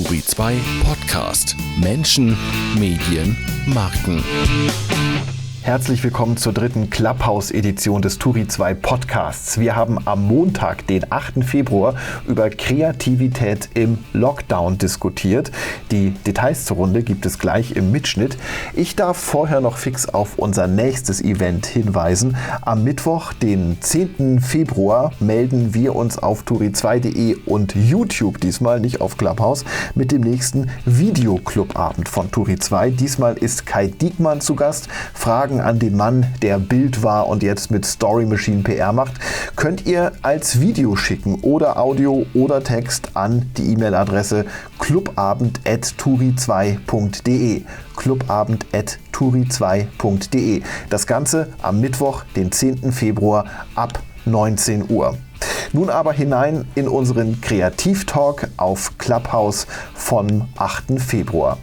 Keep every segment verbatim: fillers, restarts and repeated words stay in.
Turi zwei Podcast. Menschen, Medien, Marken. Herzlich willkommen zur dritten Clubhouse-Edition des Turi zwei Podcasts. Wir haben am Montag, den achten Februar, über Kreativität im Lockdown diskutiert. Die Details zur Runde gibt es gleich im Mitschnitt. Ich darf vorher noch fix auf unser nächstes Event hinweisen. Am Mittwoch, den zehnten Februar, melden wir uns auf turi zwei punkt de und YouTube, diesmal nicht auf Clubhouse, mit dem nächsten Videoclubabend von Turi zwei. Diesmal ist Kai Diekmann zu Gast. Fragen an den Mann, der Bild war und jetzt mit Story Machine P R macht, könnt ihr als Video schicken oder Audio oder Text an die E-Mail-Adresse clubabend at turi zwei punkt de. clubabend at turi zwei punkt de. Das Ganze am Mittwoch, den zehnten Februar ab neunzehn Uhr. Nun aber hinein in unseren Kreativtalk auf Clubhouse vom achten Februar.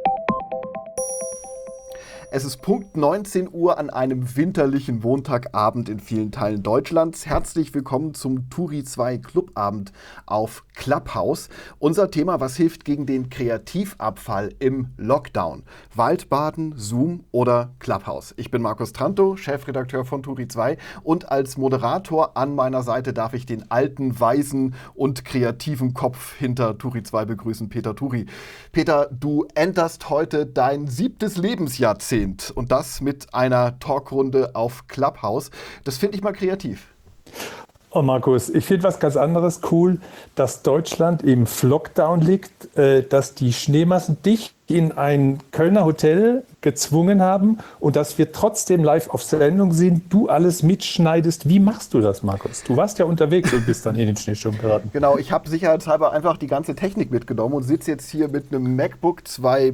Es ist Punkt neunzehn Uhr an einem winterlichen Montagabend in vielen Teilen Deutschlands. Herzlich willkommen zum Turi zwei Clubabend auf Clubhouse. Unser Thema: Was hilft gegen den Kreativabfall im Lockdown? Waldbaden, Zoom oder Clubhouse? Ich bin Markus Trantow, Chefredakteur von Turi zwei, und als Moderator an meiner Seite darf ich den alten, weisen und kreativen Kopf hinter Turi zwei begrüßen, Peter Turi. Peter, du enterst heute dein siebtes Lebensjahrzehnt. Und das mit einer Talkrunde auf Clubhouse. Das finde ich mal kreativ. Oh Markus, ich finde was ganz anderes cool, dass Deutschland im Lockdown liegt, äh, dass die Schneemassen dich in ein Kölner Hotel gezwungen haben und dass wir trotzdem live auf Sendung sind, du alles mitschneidest. Wie machst du das, Markus? Du warst ja unterwegs und bist dann in den Schneesturm geraten. Genau, ich habe sicherheitshalber einfach die ganze Technik mitgenommen und sitze jetzt hier mit einem MacBook, zwei äh,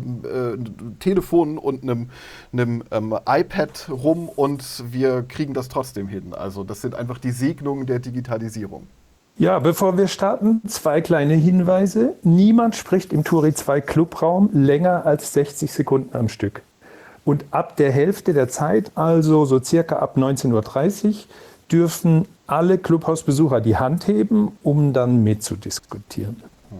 Telefonen und einem, einem ähm, iPad rum und wir kriegen das trotzdem hin. Also das sind einfach die Segnungen der Digitalisierung. Ja, bevor wir starten, zwei kleine Hinweise. Niemand spricht im Turi zwei Clubraum länger als sechzig Sekunden am Stück. Und ab der Hälfte der Zeit, also so circa ab neunzehn Uhr dreißig, dürfen alle Clubhausbesucher die Hand heben, um dann mitzudiskutieren.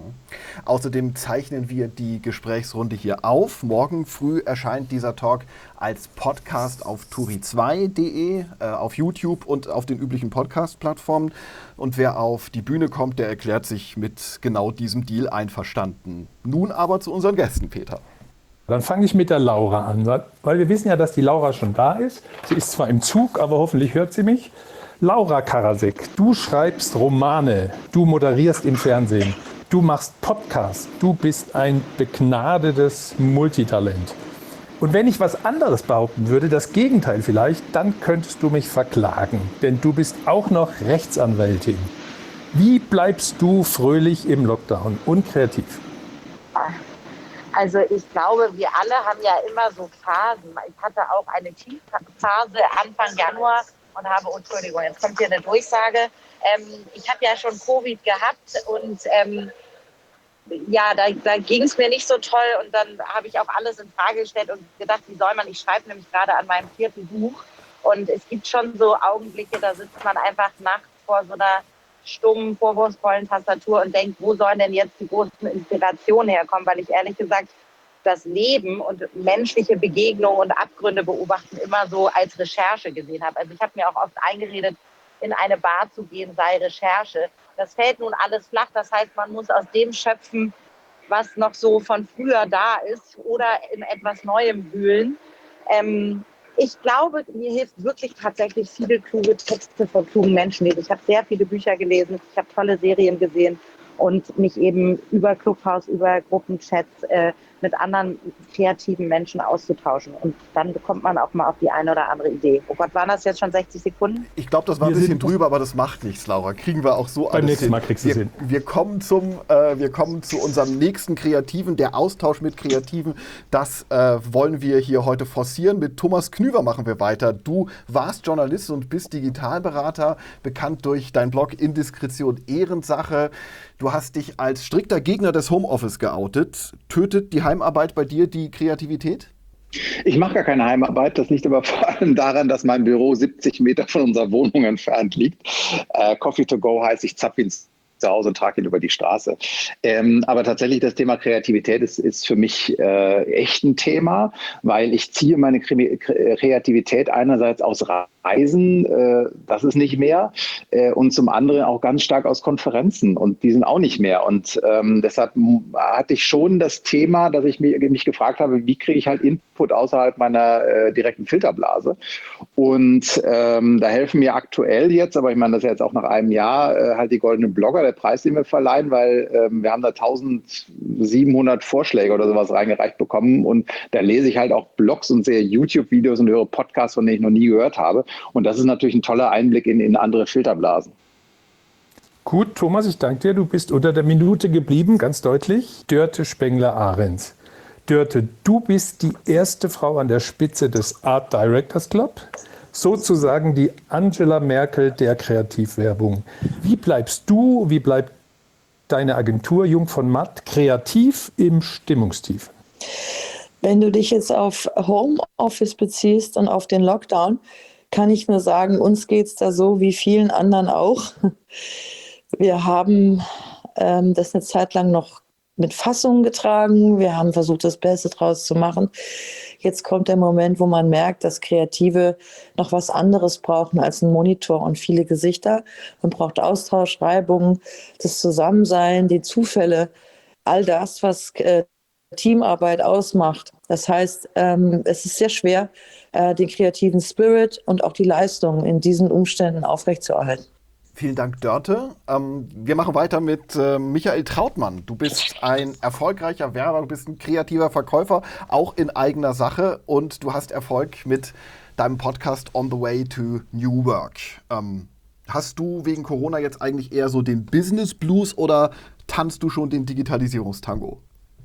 Außerdem zeichnen wir die Gesprächsrunde hier auf. Morgen früh erscheint dieser Talk als Podcast auf turi zwei punkt de, äh, auf YouTube und auf den üblichen Podcast-Plattformen. Und wer auf die Bühne kommt, der erklärt sich mit genau diesem Deal einverstanden. Nun aber zu unseren Gästen, Peter. Dann fange ich mit der Laura an, weil wir wissen ja, dass die Laura schon da ist. Sie ist zwar im Zug, aber hoffentlich hört sie mich. Laura Karasek, du schreibst Romane, du moderierst im Fernsehen. Du machst Podcast, du bist ein begnadetes Multitalent. Und wenn ich was anderes behaupten würde, das Gegenteil vielleicht, dann könntest du mich verklagen, denn du bist auch noch Rechtsanwältin. Wie bleibst du fröhlich im Lockdown und kreativ? Also ich glaube, wir alle haben ja immer so Phasen. Ich hatte auch eine Tiefphase Anfang Januar und habe, oh, Entschuldigung, jetzt kommt hier eine Durchsage. Ähm, ich habe ja schon Covid gehabt und ähm, ja, da, da ging es mir nicht so toll und dann habe ich auch alles in Frage gestellt und gedacht, wie soll man, ich schreibe nämlich gerade an meinem vierten Buch und es gibt schon so Augenblicke, da sitzt man einfach nachts vor so einer stummen, vorwurfsvollen Tastatur und denkt, wo sollen denn jetzt die großen Inspirationen herkommen, weil ich ehrlich gesagt das Leben und menschliche Begegnungen und Abgründe beobachten immer so als Recherche gesehen habe. Also ich habe mir auch oft eingeredet, in eine Bar zu gehen, sei Recherche. Das fällt nun alles flach, das heißt, man muss aus dem schöpfen, was noch so von früher da ist oder in etwas Neuem wühlen. Ähm, ich glaube, mir hilft wirklich tatsächlich viele kluge Texte von klugen Menschen. Ich habe sehr viele Bücher gelesen, ich habe tolle Serien gesehen und mich eben über Clubhouse, über Gruppenchats äh, mit anderen kreativen Menschen auszutauschen. Und dann bekommt man auch mal auf die eine oder andere Idee. Oh Gott, waren das jetzt schon sechzig Sekunden? Ich glaube, das war ein bisschen drüber, aber das macht nichts, Laura. Kriegen wir auch so alles hin. Beim nächsten Mal kriegst du es hin. Wir kommen zum, äh, wir kommen zu unserem nächsten Kreativen, der Austausch mit Kreativen. Das äh, wollen wir hier heute forcieren. Mit Thomas Knüver machen wir weiter. Du warst Journalist und bist Digitalberater, bekannt durch deinen Blog Indiskretion Ehrensache. Du hast dich als strikter Gegner des Homeoffice geoutet. Tötet die Heimarbeit bei dir die Kreativität? Ich mache gar keine Heimarbeit. Das liegt aber vor allem daran, dass mein Büro siebzig Meter von unserer Wohnung entfernt liegt. Äh, Coffee to go heißt, ich zapfe ins zu Hause und trage ihn über die Straße. Ähm, aber tatsächlich das Thema Kreativität ist, ist für mich äh, echt ein Thema, weil ich ziehe meine Kreativität einerseits aus Reisen, äh, das ist nicht mehr, äh, und zum anderen auch ganz stark aus Konferenzen und die sind auch nicht mehr. Und ähm, deshalb hatte ich schon das Thema, dass ich mich, mich gefragt habe, wie kriege ich halt Input außerhalb meiner äh, direkten Filterblase. Und ähm, da helfen mir aktuell jetzt, aber ich meine, das ist ja jetzt auch nach einem Jahr, äh, halt die Goldenen Blogger, der Preis, den wir verleihen, weil ähm, wir haben da tausendsiebenhundert Vorschläge oder sowas reingereicht bekommen und da lese ich halt auch Blogs und sehe YouTube-Videos und höre Podcasts, von denen ich noch nie gehört habe. Und das ist natürlich ein toller Einblick in, in andere Filterblasen. Gut, Thomas, ich danke dir. Du bist unter der Minute geblieben, ganz deutlich. Dörte Spengler-Ahrens. Dörte, du bist die erste Frau an der Spitze des Art Directors Club, sozusagen die Angela Merkel der Kreativwerbung. Wie bleibst du, wie bleibt deine Agentur Jung von Matt kreativ im Stimmungstief? Wenn du dich jetzt auf Homeoffice beziehst und auf den Lockdown, kann ich nur sagen, uns geht es da so wie vielen anderen auch. Wir haben ähm, das eine Zeit lang noch mit Fassung getragen. Wir haben versucht, das Beste draus zu machen. Jetzt kommt der Moment, wo man merkt, dass Kreative noch was anderes brauchen als ein Monitor und viele Gesichter. Man braucht Austausch, Reibung, das Zusammensein, die Zufälle, all das, was äh, Teamarbeit ausmacht. Das heißt, ähm, es ist sehr schwer, äh, den kreativen Spirit und auch die Leistung in diesen Umständen aufrechtzuerhalten. Vielen Dank, Dörte. Ähm, wir machen weiter mit äh, Michael Trautmann. Du bist ein erfolgreicher Werber, du bist ein kreativer Verkäufer, auch in eigener Sache und du hast Erfolg mit deinem Podcast On the Way to New Work. Ähm, hast du wegen Corona jetzt eigentlich eher so den Business Blues oder tanzt du schon den Digitalisierungstango?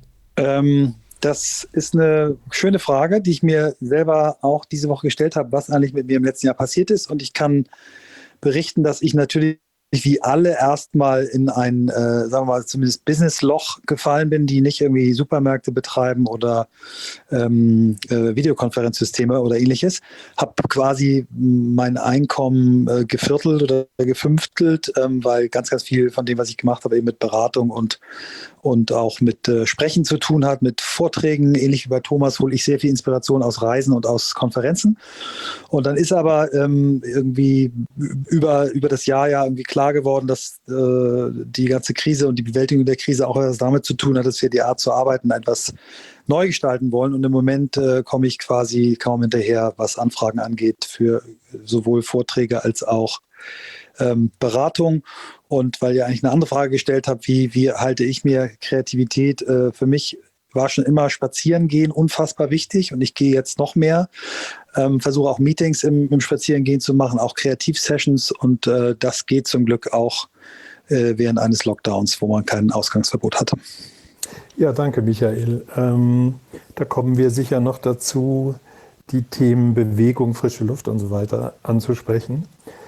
Ähm, das ist eine schöne Frage, die ich mir selber auch diese Woche gestellt habe, was eigentlich mit mir im letzten Jahr passiert ist. Und ich kann berichten, dass ich natürlich wie alle erstmal in ein, äh, sagen wir mal, zumindest Business-Loch gefallen bin, die nicht irgendwie Supermärkte betreiben oder ähm, äh, Videokonferenzsysteme oder ähnliches. Habe quasi mein Einkommen äh, geviertelt oder gefünftelt, ähm, weil ganz, ganz viel von dem, was ich gemacht habe, eben mit Beratung und, und auch mit äh, Sprechen zu tun hat, mit Vorträgen. Ähnlich wie bei Thomas hole ich sehr viel Inspiration aus Reisen und aus Konferenzen. Und dann ist aber ähm, irgendwie über, über das Jahr ja irgendwie klar geworden, dass äh, die ganze Krise und die Bewältigung der Krise auch etwas damit zu tun hat, dass wir die Art zu arbeiten etwas neu gestalten wollen. Und im Moment äh, komme ich quasi kaum hinterher, was Anfragen angeht, für sowohl Vorträge als auch ähm, Beratung. Und weil ihr eigentlich eine andere Frage gestellt habt, wie, wie halte ich mir Kreativität, äh, für mich war schon immer Spazieren gehen unfassbar wichtig und ich gehe jetzt noch mehr, ähm, versuche auch Meetings im, im Spazierengehen zu machen, auch Kreativsessions und äh, das geht zum Glück auch äh, während eines Lockdowns, wo man kein Ausgangsverbot hatte. Ja, danke Michael. Ähm, da kommen wir sicher noch dazu, die Themen Bewegung, frische Luft und so weiter anzusprechen.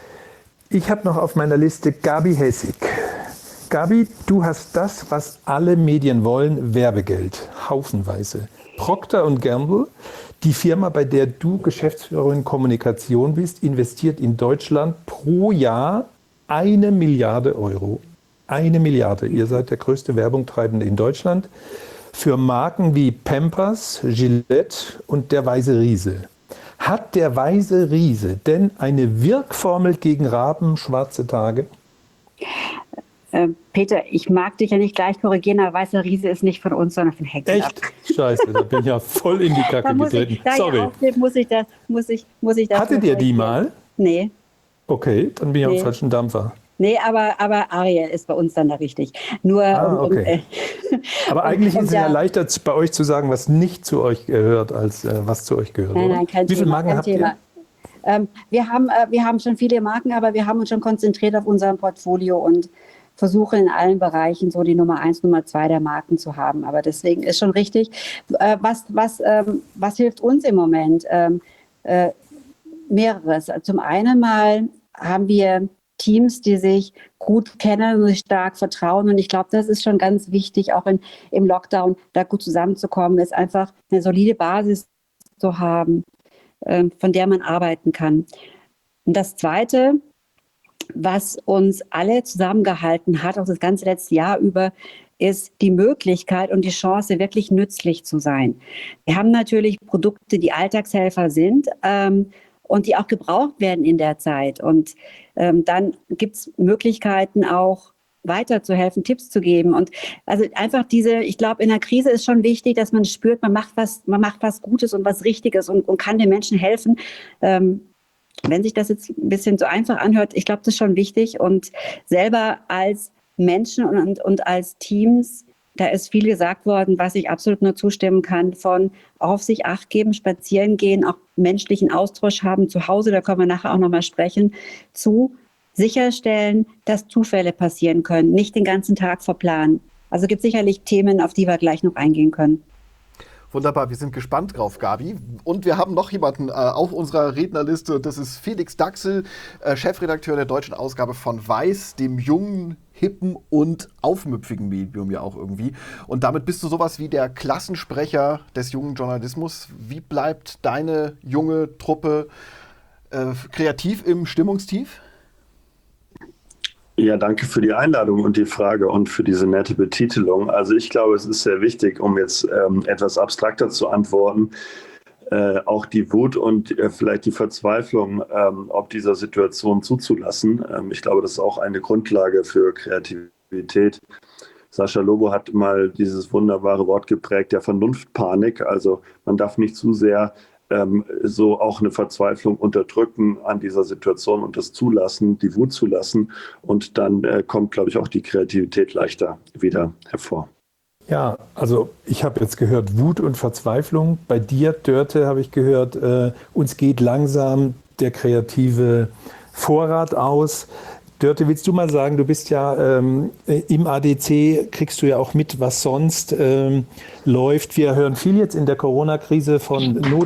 Ich habe noch auf meiner Liste Gabi Hessig. Gabi, du hast das, was alle Medien wollen, Werbegeld, haufenweise. Procter und Gamble, die Firma, bei der du Geschäftsführerin Kommunikation bist, investiert in Deutschland pro Jahr eine Milliarde Euro. Eine Milliarde. Ihr seid der größte Werbungtreibende in Deutschland für Marken wie Pampers, Gillette und der Weiße Riese. Hat der Weiße Riese denn eine Wirkformel gegen rabenschwarze Tage? Äh, Peter, ich mag dich ja nicht gleich korrigieren, aber Weißer Riese ist nicht von uns, sondern von Hexen. Echt? Scheiße, da bin ich ja voll in die Kacke da muss getreten. Ich, da Sorry. Ich aufgebe, muss ich das, muss ich, muss ich das. Hattet ihr die mal? Nee. Okay, dann bin ich nee. auf dem falschen Dampfer. Nee, aber, aber Ariel ist bei uns dann da richtig. Nur, ah, okay. um, äh, aber eigentlich und, ist es ja leichter bei euch zu sagen, was nicht zu euch gehört, als äh, was zu euch gehört. Nein, oder? nein, kein Wie viele Thema, Marken kein habt Thema. ihr? Ähm, wir, haben, äh, wir haben schon viele Marken, aber wir haben uns schon konzentriert auf unser Portfolio und versuchen in allen Bereichen so die Nummer eins, Nummer zwei der Marken zu haben. Aber deswegen ist schon richtig. Äh, was, was, ähm, was hilft uns im Moment? Ähm, äh, mehreres. Zum einen mal haben wir Teams, die sich gut kennen und sich stark vertrauen. Und ich glaube, das ist schon ganz wichtig, auch in, im Lockdown da gut zusammenzukommen, ist einfach eine solide Basis zu haben, äh, von der man arbeiten kann. Und das Zweite, was uns alle zusammengehalten hat, auch das ganze letzte Jahr über, ist die Möglichkeit und die Chance, wirklich nützlich zu sein. Wir haben natürlich Produkte, die Alltagshelfer sind ähm, und die auch gebraucht werden in der Zeit. Und ähm, dann gibt es Möglichkeiten auch, weiterzuhelfen, Tipps zu geben. Und also einfach diese, ich glaube, in der Krise ist schon wichtig, dass man spürt, man macht was, man macht was Gutes und was Richtiges und, und kann den Menschen helfen. Ähm, wenn sich das jetzt ein bisschen so einfach anhört, ich glaube, das ist schon wichtig. Und selber als Menschen und, und als Teams, da ist viel gesagt worden, was ich absolut nur zustimmen kann, von auf sich Acht geben, spazieren gehen, auch menschlichen Austausch haben zu Hause, da können wir nachher auch nochmal sprechen, zu sicherstellen, dass Zufälle passieren können, nicht den ganzen Tag verplanen. Also gibt es sicherlich Themen, auf die wir gleich noch eingehen können. Wunderbar, wir sind gespannt drauf, Gabi. Und wir haben noch jemanden äh, auf unserer Rednerliste. Das ist Felix Daxel, äh, Chefredakteur der deutschen Ausgabe von Weiß, dem jungen, hippen und aufmüpfigen Medium ja auch irgendwie. Und damit bist du sowas wie der Klassensprecher des jungen Journalismus. Wie bleibt deine junge Truppe äh, kreativ im Stimmungstief? Ja, danke für die Einladung und die Frage und für diese nette Betitelung. Also ich glaube, es ist sehr wichtig, um jetzt ähm, etwas abstrakter zu antworten, äh, auch die Wut und äh, vielleicht die Verzweiflung ähm, ob dieser Situation zuzulassen. Ähm, ich glaube, das ist auch eine Grundlage für Kreativität. Sascha Lobo hat mal dieses wunderbare Wort geprägt, der Vernunftpanik. Also man darf nicht zu sehr so auch eine Verzweiflung unterdrücken an dieser Situation und das zulassen, die Wut zulassen. Und dann äh, kommt, glaube ich, auch die Kreativität leichter wieder hervor. Ja, also ich habe jetzt gehört Wut und Verzweiflung. Bei dir, Dörte, habe ich gehört, äh, uns geht langsam der kreative Vorrat aus. Dörte, willst du mal sagen, du bist ja ähm, im A D C, kriegst du ja auch mit, was sonst ähm, läuft. Wir hören viel jetzt in der Corona-Krise von, Not,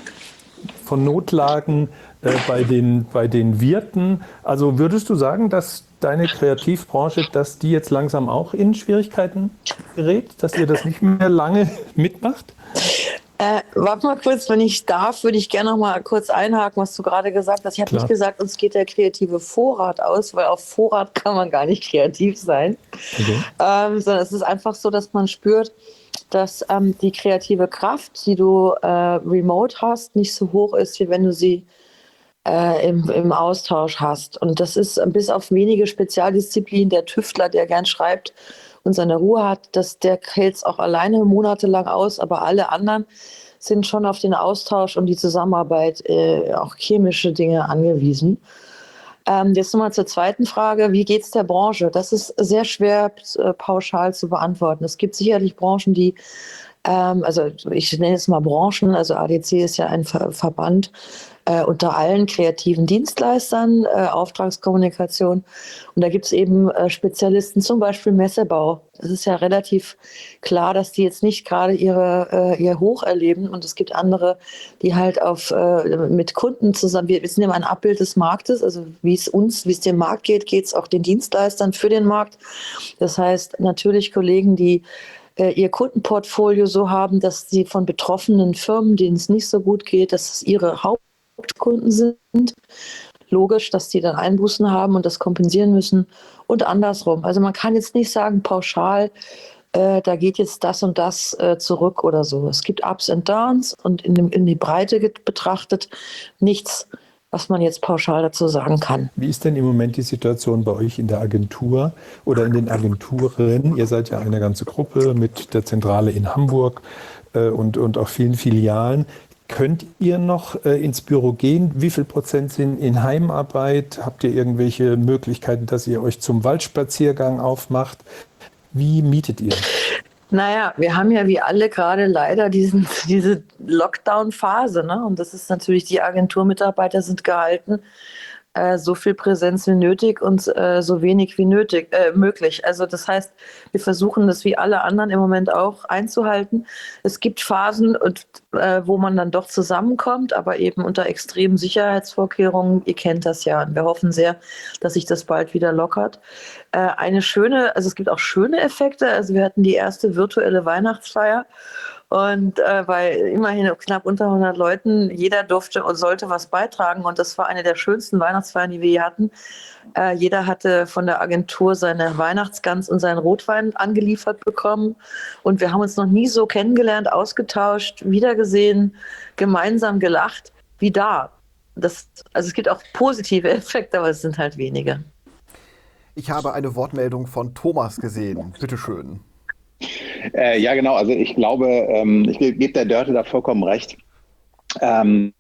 von Notlagen äh, bei, den, bei den Wirten. Also würdest du sagen, dass deine Kreativbranche, dass die jetzt langsam auch in Schwierigkeiten gerät, dass ihr das nicht mehr lange mitmacht? Äh, warte mal kurz, wenn ich darf, würde ich gerne noch mal kurz einhaken, was du gerade gesagt hast. Ich habe nicht gesagt, uns geht der kreative Vorrat aus, weil auf Vorrat kann man gar nicht kreativ sein. Okay. Ähm, sondern es ist einfach so, dass man spürt, dass ähm, die kreative Kraft, die du äh, remote hast, nicht so hoch ist, wie wenn du sie äh, im, im Austausch hast. Und das ist bis auf wenige Spezialdisziplinen, der Tüftler, der gern schreibt und seine Ruhe hat, dass der hält es auch alleine monatelang aus, aber alle anderen sind schon auf den Austausch und die Zusammenarbeit, äh, auch chemische Dinge angewiesen. Ähm, jetzt nochmal zur zweiten Frage, wie geht es der Branche? Das ist sehr schwer äh, pauschal zu beantworten. Es gibt sicherlich Branchen, die, ähm, also ich nenne es mal Branchen, also A D C ist ja ein Ver- Verband, Äh, unter allen kreativen Dienstleistern, äh, Auftragskommunikation. Und da gibt es eben äh, Spezialisten, zum Beispiel Messebau. Das ist ja relativ klar, dass die jetzt nicht gerade ihre, äh, ihr Hoch erleben. Und es gibt andere, die halt auf, äh, mit Kunden zusammen, wir, wir sind ja ein Abbild des Marktes, also wie es uns, wie es dem Markt geht, geht es auch den Dienstleistern für den Markt. Das heißt, natürlich Kollegen, die äh, ihr Kundenportfolio so haben, dass sie von betroffenen Firmen, denen es nicht so gut geht, dass es ihre Haupt Kunden sind. Logisch, dass die dann Einbußen haben und das kompensieren müssen und andersrum. Also man kann jetzt nicht sagen pauschal, äh, da geht jetzt das und das äh, zurück oder so. Es gibt Ups und Downs und in, dem, in die Breite betrachtet nichts, was man jetzt pauschal dazu sagen kann. Wie ist denn im Moment die Situation bei euch in der Agentur oder in den Agenturen? Ihr seid ja eine ganze Gruppe mit der Zentrale in Hamburg äh, und, und auch vielen Filialen. Könnt ihr noch äh, ins Büro gehen? Wie viel Prozent sind in Heimarbeit? Habt ihr irgendwelche Möglichkeiten, dass ihr euch zum Waldspaziergang aufmacht? Wie mietet ihr? Naja, wir haben ja wie alle gerade leider diesen, diese Lockdown-Phase, ne? Und das ist natürlich, die Agenturmitarbeiter sind gehalten, äh, so viel Präsenz wie nötig und äh, so wenig wie nötig äh, möglich. Also das heißt, wir versuchen das wie alle anderen im Moment auch einzuhalten. Es gibt Phasen, und, äh, wo man dann doch zusammenkommt, aber eben unter extremen Sicherheitsvorkehrungen. Ihr kennt das ja. Und wir hoffen sehr, dass sich das bald wieder lockert. Äh, eine schöne, also es gibt auch schöne Effekte. Also wir hatten die erste virtuelle Weihnachtsfeier. Und äh, bei immerhin knapp unter hundert Leuten, jeder durfte und sollte was beitragen. Und das war eine der schönsten Weihnachtsfeiern, die wir je hatten. Äh, jeder hatte von der Agentur seine Weihnachtsgans und seinen Rotwein angeliefert bekommen. Und wir haben uns noch nie so kennengelernt, ausgetauscht, wiedergesehen, gemeinsam gelacht wie da. Das, also es gibt auch positive Effekte, aber es sind halt wenige. Ich habe eine Wortmeldung von Thomas gesehen. Bitte schön. Äh, ja, genau. Also ich glaube, ähm, ich gebe der Dörte da vollkommen recht. Ähm,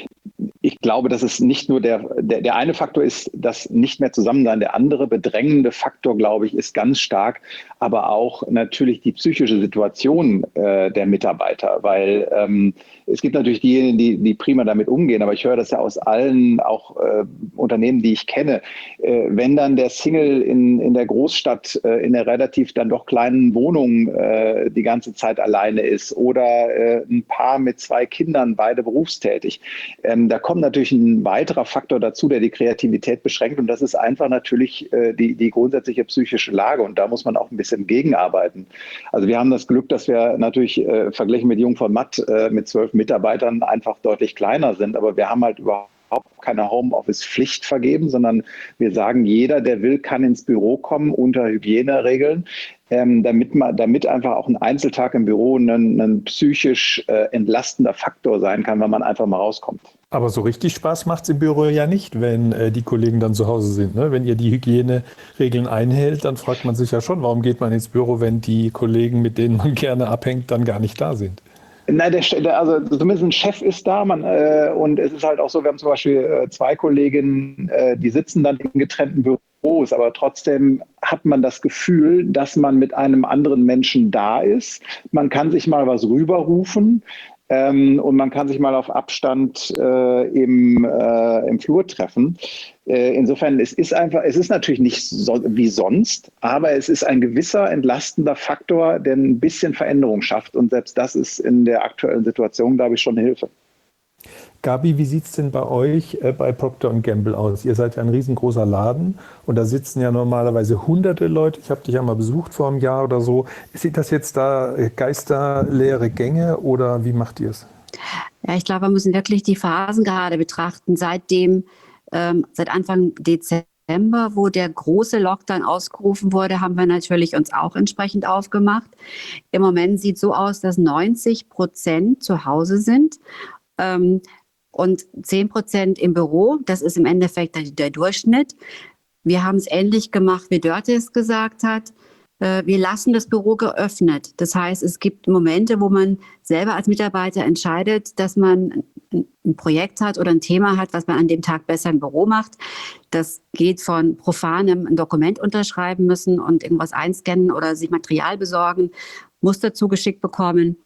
ich glaube, dass es nicht nur der, der, der eine Faktor ist, das nicht mehr Zusammensein. Der andere bedrängende Faktor, glaube ich, ist ganz stark, aber auch natürlich die psychische Situation äh, der Mitarbeiter, weil ähm, es gibt natürlich diejenigen, die, die prima damit umgehen, aber ich höre das ja aus allen auch äh, Unternehmen, die ich kenne. Äh, wenn dann der Single in, in der Großstadt äh, in der relativ dann doch kleinen Wohnung äh, die ganze Zeit alleine ist oder äh, ein Paar mit zwei Kindern, beide berufstätig, ähm, da kommt natürlich ein weiterer Faktor dazu, der die Kreativität beschränkt, und das ist einfach natürlich äh, die, die grundsätzliche psychische Lage, und da muss man auch ein bisschen gegenarbeiten. Also wir haben das Glück, dass wir natürlich äh, verglichen mit Jung von Matt äh, mit zwölf Mitarbeitern einfach deutlich kleiner sind, aber wir haben halt überhaupt keine Homeoffice-Pflicht vergeben, sondern wir sagen, jeder, der will, kann ins Büro kommen unter Hygieneregeln, ähm, damit, man, damit einfach auch ein Einzeltag im Büro ein, ein psychisch äh, entlastender Faktor sein kann, wenn man einfach mal rauskommt. Aber so richtig Spaß macht es im Büro ja nicht, wenn äh, die Kollegen dann zu Hause sind. Ne? Wenn ihr die Hygieneregeln einhält, dann fragt man sich ja schon, warum geht man ins Büro, wenn die Kollegen, mit denen man gerne abhängt, dann gar nicht da sind. Nein, der, also zumindest ein Chef ist da, man, äh, und es ist halt auch so, wir haben zum Beispiel äh, zwei Kolleginnen, äh, die sitzen dann in getrennten Büros, aber trotzdem hat man das Gefühl, dass man mit einem anderen Menschen da ist. Man kann sich mal was rüberrufen. Ähm, und man kann sich mal auf Abstand äh, im, äh, im Flur treffen. Äh, insofern, es ist einfach, es ist natürlich nicht so, wie sonst, aber es ist ein gewisser entlastender Faktor, der ein bisschen Veränderung schafft. Und selbst das ist in der aktuellen Situation, glaube ich, schon eine Hilfe. Gabi, wie sieht es denn bei euch äh, bei Procter und Gamble aus? Ihr seid ja ein riesengroßer Laden und da sitzen ja normalerweise hunderte Leute. Ich habe dich ja mal besucht vor einem Jahr oder so. Sind das jetzt da geisterleere Gänge oder wie macht ihr es? Ja, ich glaube, wir müssen wirklich die Phasen gerade betrachten. Seitdem, ähm, seit Anfang Dezember, wo der große Lockdown ausgerufen wurde, haben wir natürlich uns auch entsprechend aufgemacht. Im Moment sieht es so aus, dass neunzig Prozent zu Hause sind. Ähm, und zehn Prozent im Büro, das ist im Endeffekt der, der Durchschnitt. Wir haben es ähnlich gemacht, wie Dörte es gesagt hat. Äh, wir lassen das Büro geöffnet. Das heißt, es gibt Momente, wo man selber als Mitarbeiter entscheidet, dass man ein Projekt hat oder ein Thema hat, was man an dem Tag besser im Büro macht. Das geht von profanem ein Dokument unterschreiben müssen und irgendwas einscannen oder sich Material besorgen, Muster zugeschickt bekommen,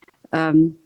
ähm,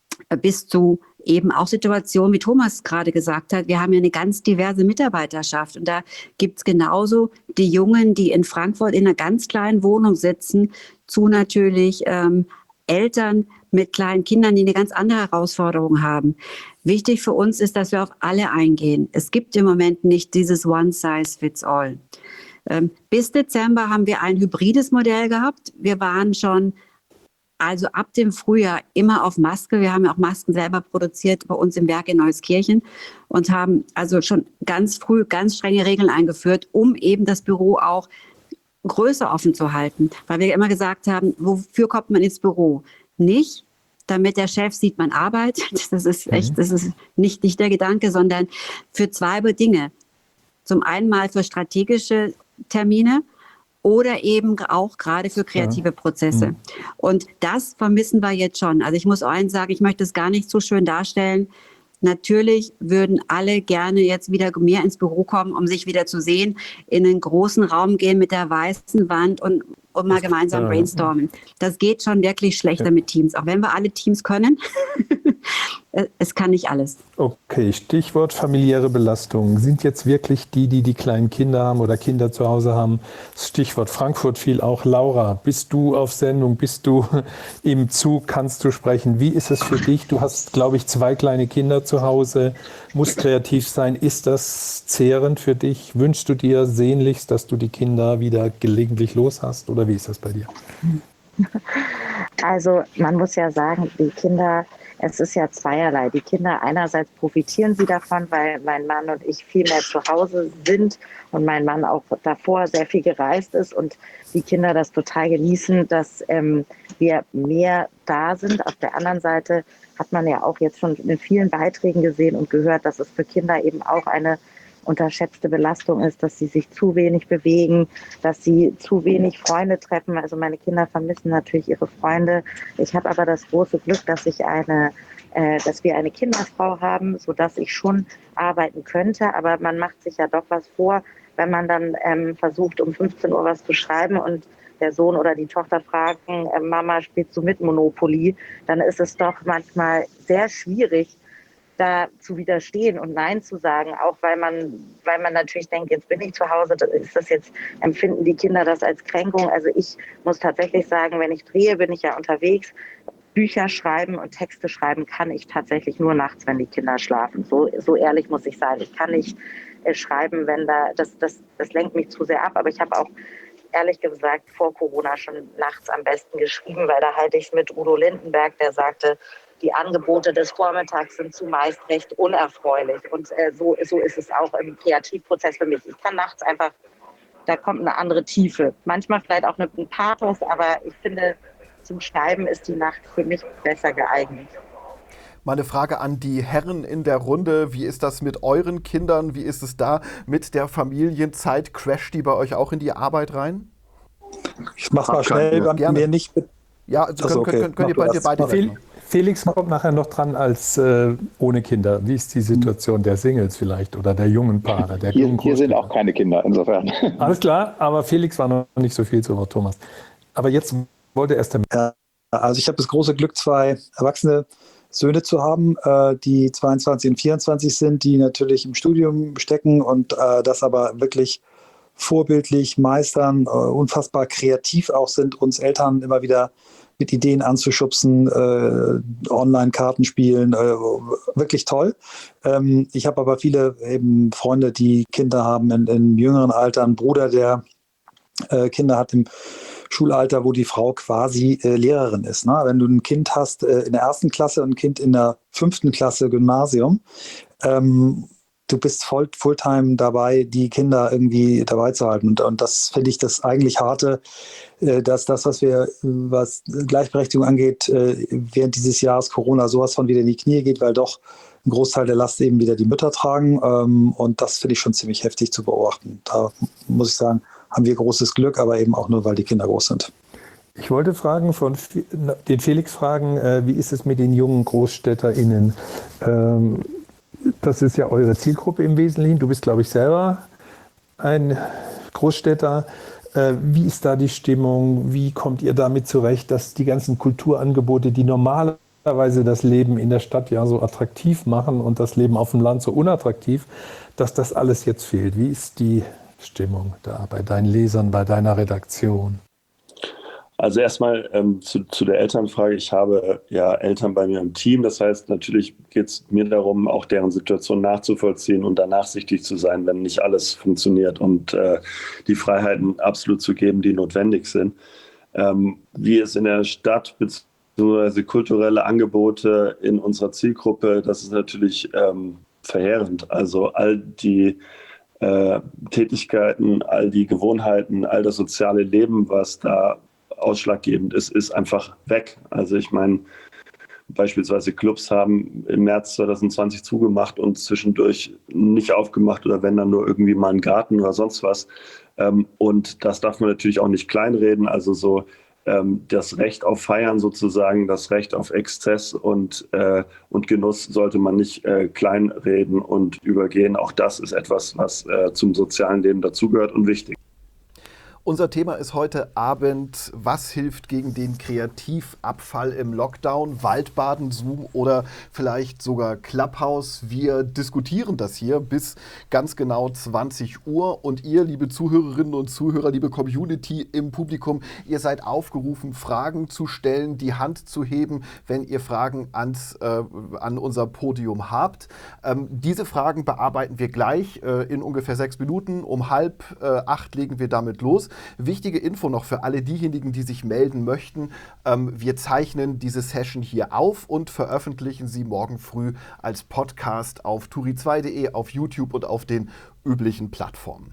bis zu eben auch Situationen, wie Thomas gerade gesagt hat. Wir haben ja eine ganz diverse Mitarbeiterschaft und da gibt es genauso die Jungen, die in Frankfurt in einer ganz kleinen Wohnung sitzen, zu natürlich ähm, Eltern mit kleinen Kindern, die eine ganz andere Herausforderung haben. Wichtig für uns ist, dass wir auf alle eingehen. Es gibt im Moment nicht dieses One Size Fits All. Ähm, bis Dezember haben wir ein hybrides Modell gehabt. Wir waren schon also ab dem Frühjahr immer auf Maske. Wir haben ja auch Masken selber produziert bei uns im Werk in Neuskirchen und haben also schon ganz früh ganz strenge Regeln eingeführt, um eben das Büro auch größer offen zu halten. Weil wir immer gesagt haben, wofür kommt man ins Büro? Nicht, damit der Chef sieht, man arbeitet. Das ist echt, das ist nicht, nicht der Gedanke, sondern für zwei Dinge. Zum einen mal für strategische Termine, oder eben auch gerade für kreative Prozesse. Mhm. Und das vermissen wir jetzt schon. Also ich muss auch eins sagen, ich möchte es gar nicht so schön darstellen. Natürlich würden alle gerne jetzt wieder mehr ins Büro kommen, um sich wieder zu sehen, in einen großen Raum gehen mit der weißen Wand und, und mal gemeinsam brainstormen. Das geht schon wirklich schlechter mit Teams, auch wenn wir alle Teams können. Es kann nicht alles. Okay, Stichwort familiäre Belastung. Sind jetzt wirklich die, die die kleinen Kinder haben oder Kinder zu Hause haben? Stichwort Frankfurt fiel auch. Laura, bist du auf Sendung? Bist du im Zug? Kannst du sprechen? Wie ist es für dich? Du hast, glaube ich, zwei kleine Kinder zu Hause, musst kreativ sein. Ist das zehrend für dich? Wünschst du dir sehnlichst, dass du die Kinder wieder gelegentlich los hast? Oder wie ist das bei dir? Also man muss ja sagen, die Kinder, es ist ja zweierlei. Die Kinder, einerseits profitieren sie davon, weil mein Mann und ich viel mehr zu Hause sind und mein Mann auch davor sehr viel gereist ist und die Kinder das total genießen, dass ähm, wir mehr da sind. Auf der anderen Seite hat man ja auch jetzt schon in vielen Beiträgen gesehen und gehört, dass es für Kinder eben auch eine unterschätzte Belastung ist, dass sie sich zu wenig bewegen, dass sie zu wenig Freunde treffen. Also meine Kinder vermissen natürlich ihre Freunde. Ich habe aber das große Glück, dass ich eine, äh, dass wir eine Kinderfrau haben, sodass ich schon arbeiten könnte. Aber man macht sich ja doch was vor, wenn man dann ähm, versucht, um fünfzehn Uhr was zu schreiben und der Sohn oder die Tochter fragen, äh, Mama, spielst du mit Monopoly? Dann ist es doch manchmal sehr schwierig, da zu widerstehen und Nein zu sagen, auch weil man, weil man natürlich denkt, jetzt bin ich zu Hause, ist das jetzt, empfinden die Kinder das als Kränkung? Also ich muss tatsächlich sagen, wenn ich drehe, bin ich ja unterwegs. Bücher schreiben und Texte schreiben kann ich tatsächlich nur nachts, wenn die Kinder schlafen. So, so ehrlich muss ich sein. Ich kann nicht äh, schreiben, wenn da, das, das, das lenkt mich zu sehr ab, aber ich habe auch ehrlich gesagt vor Corona schon nachts am besten geschrieben, weil da halte ich es mit Udo Lindenberg, der sagte, die Angebote des Vormittags sind zumeist recht unerfreulich. Und äh, so, so ist es auch im Kreativprozess für mich. Ich kann nachts einfach, da kommt eine andere Tiefe. Manchmal vielleicht auch ein Pathos, aber ich finde, zum Schreiben ist die Nacht für mich besser geeignet. Mal eine Frage an die Herren in der Runde. Wie ist das mit euren Kindern? Wie ist es da mit der Familienzeit? Crasht die bei euch auch in die Arbeit rein? Ich mach mal schnell, bei mir nicht. Ja, also Achso, könnt, okay. könnt, könnt ihr beide, beide Fel- Felix kommt nachher noch dran als äh, ohne Kinder. Wie ist die Situation der Singles vielleicht oder der jungen Paare? Der Hier, jungen hier sind auch keine Kinder, insofern. Alles klar, aber Felix war noch nicht so viel zu Wort, Thomas. Aber jetzt wollte er erst damit. Ja, also ich habe das große Glück, zwei erwachsene Söhne zu haben, äh, die zweiundzwanzig und vierundzwanzig sind, die natürlich im Studium stecken und äh, das aber wirklich vorbildlich meistern, äh, unfassbar kreativ auch sind, uns Eltern immer wieder mit Ideen anzuschubsen, äh, Online-Karten spielen, äh, wirklich toll. Ähm, ich habe aber viele eben Freunde, die Kinder haben in, in jüngeren Alter, einen Bruder, der äh, Kinder hat im Schulalter, wo die Frau quasi äh, Lehrerin ist. Ne? Wenn du ein Kind hast äh, in der ersten Klasse und ein Kind in der fünften Klasse Gymnasium, ähm, du bist voll, Fulltime dabei, die Kinder irgendwie dabei zu halten. Und, und das finde ich das eigentlich Harte, äh, dass das, was wir, was Gleichberechtigung angeht, äh, während dieses Jahres Corona sowas von wieder in die Knie geht, weil doch ein Großteil der Last eben wieder die Mütter tragen. Ähm, und das finde ich schon ziemlich heftig zu beobachten. Da muss ich sagen, haben wir großes Glück, aber eben auch nur, weil die Kinder groß sind. Ich wollte fragen, von den Felix fragen, äh, wie ist es mit den jungen GroßstädterInnen? Ähm, das ist ja eure Zielgruppe im Wesentlichen. Du bist, glaube ich, selber ein Großstädter. Äh, wie ist da die Stimmung? Wie kommt ihr damit zurecht, dass die ganzen Kulturangebote, die normalerweise das Leben in der Stadt ja so attraktiv machen und das Leben auf dem Land so unattraktiv, dass das alles jetzt fehlt? Wie ist die Stimmung da bei deinen Lesern, bei deiner Redaktion? Also erstmal ähm, zu, zu der Elternfrage. Ich habe ja Eltern bei mir im Team. Das heißt, natürlich geht es mir darum, auch deren Situation nachzuvollziehen und da nachsichtig zu sein, wenn nicht alles funktioniert und äh, die Freiheiten absolut zu geben, die notwendig sind. Ähm, wie es in der Stadt bzw. kulturelle Angebote in unserer Zielgruppe, das ist natürlich ähm, verheerend. Also all die äh, Tätigkeiten, all die Gewohnheiten, all das soziale Leben, was da ausschlaggebend ist, ist einfach weg. Also ich meine, beispielsweise Clubs haben im März zwanzig zwanzig zugemacht und zwischendurch nicht aufgemacht oder wenn dann nur irgendwie mal einen Garten oder sonst was. Und das darf man natürlich auch nicht kleinreden. Also so das Recht auf Feiern sozusagen, das Recht auf Exzess und, und Genuss sollte man nicht kleinreden und übergehen. Auch das ist etwas, was zum sozialen Leben dazugehört und wichtig. Unser Thema ist heute Abend, was hilft gegen den Kreativabfall im Lockdown? Waldbaden, Zoom oder vielleicht sogar Clubhouse. Wir diskutieren das hier bis ganz genau zwanzig Uhr. Und ihr, liebe Zuhörerinnen und Zuhörer, liebe Community im Publikum, ihr seid aufgerufen, Fragen zu stellen, die Hand zu heben, wenn ihr Fragen ans, äh, an unser Podium habt. Ähm, diese Fragen bearbeiten wir gleich äh, in ungefähr sechs Minuten. Um halb äh, acht legen wir damit los. Wichtige Info noch für alle diejenigen, die sich melden möchten. Ähm, wir zeichnen diese Session hier auf und veröffentlichen sie morgen früh als Podcast auf turi zwei punkt de, auf YouTube und auf den üblichen Plattformen.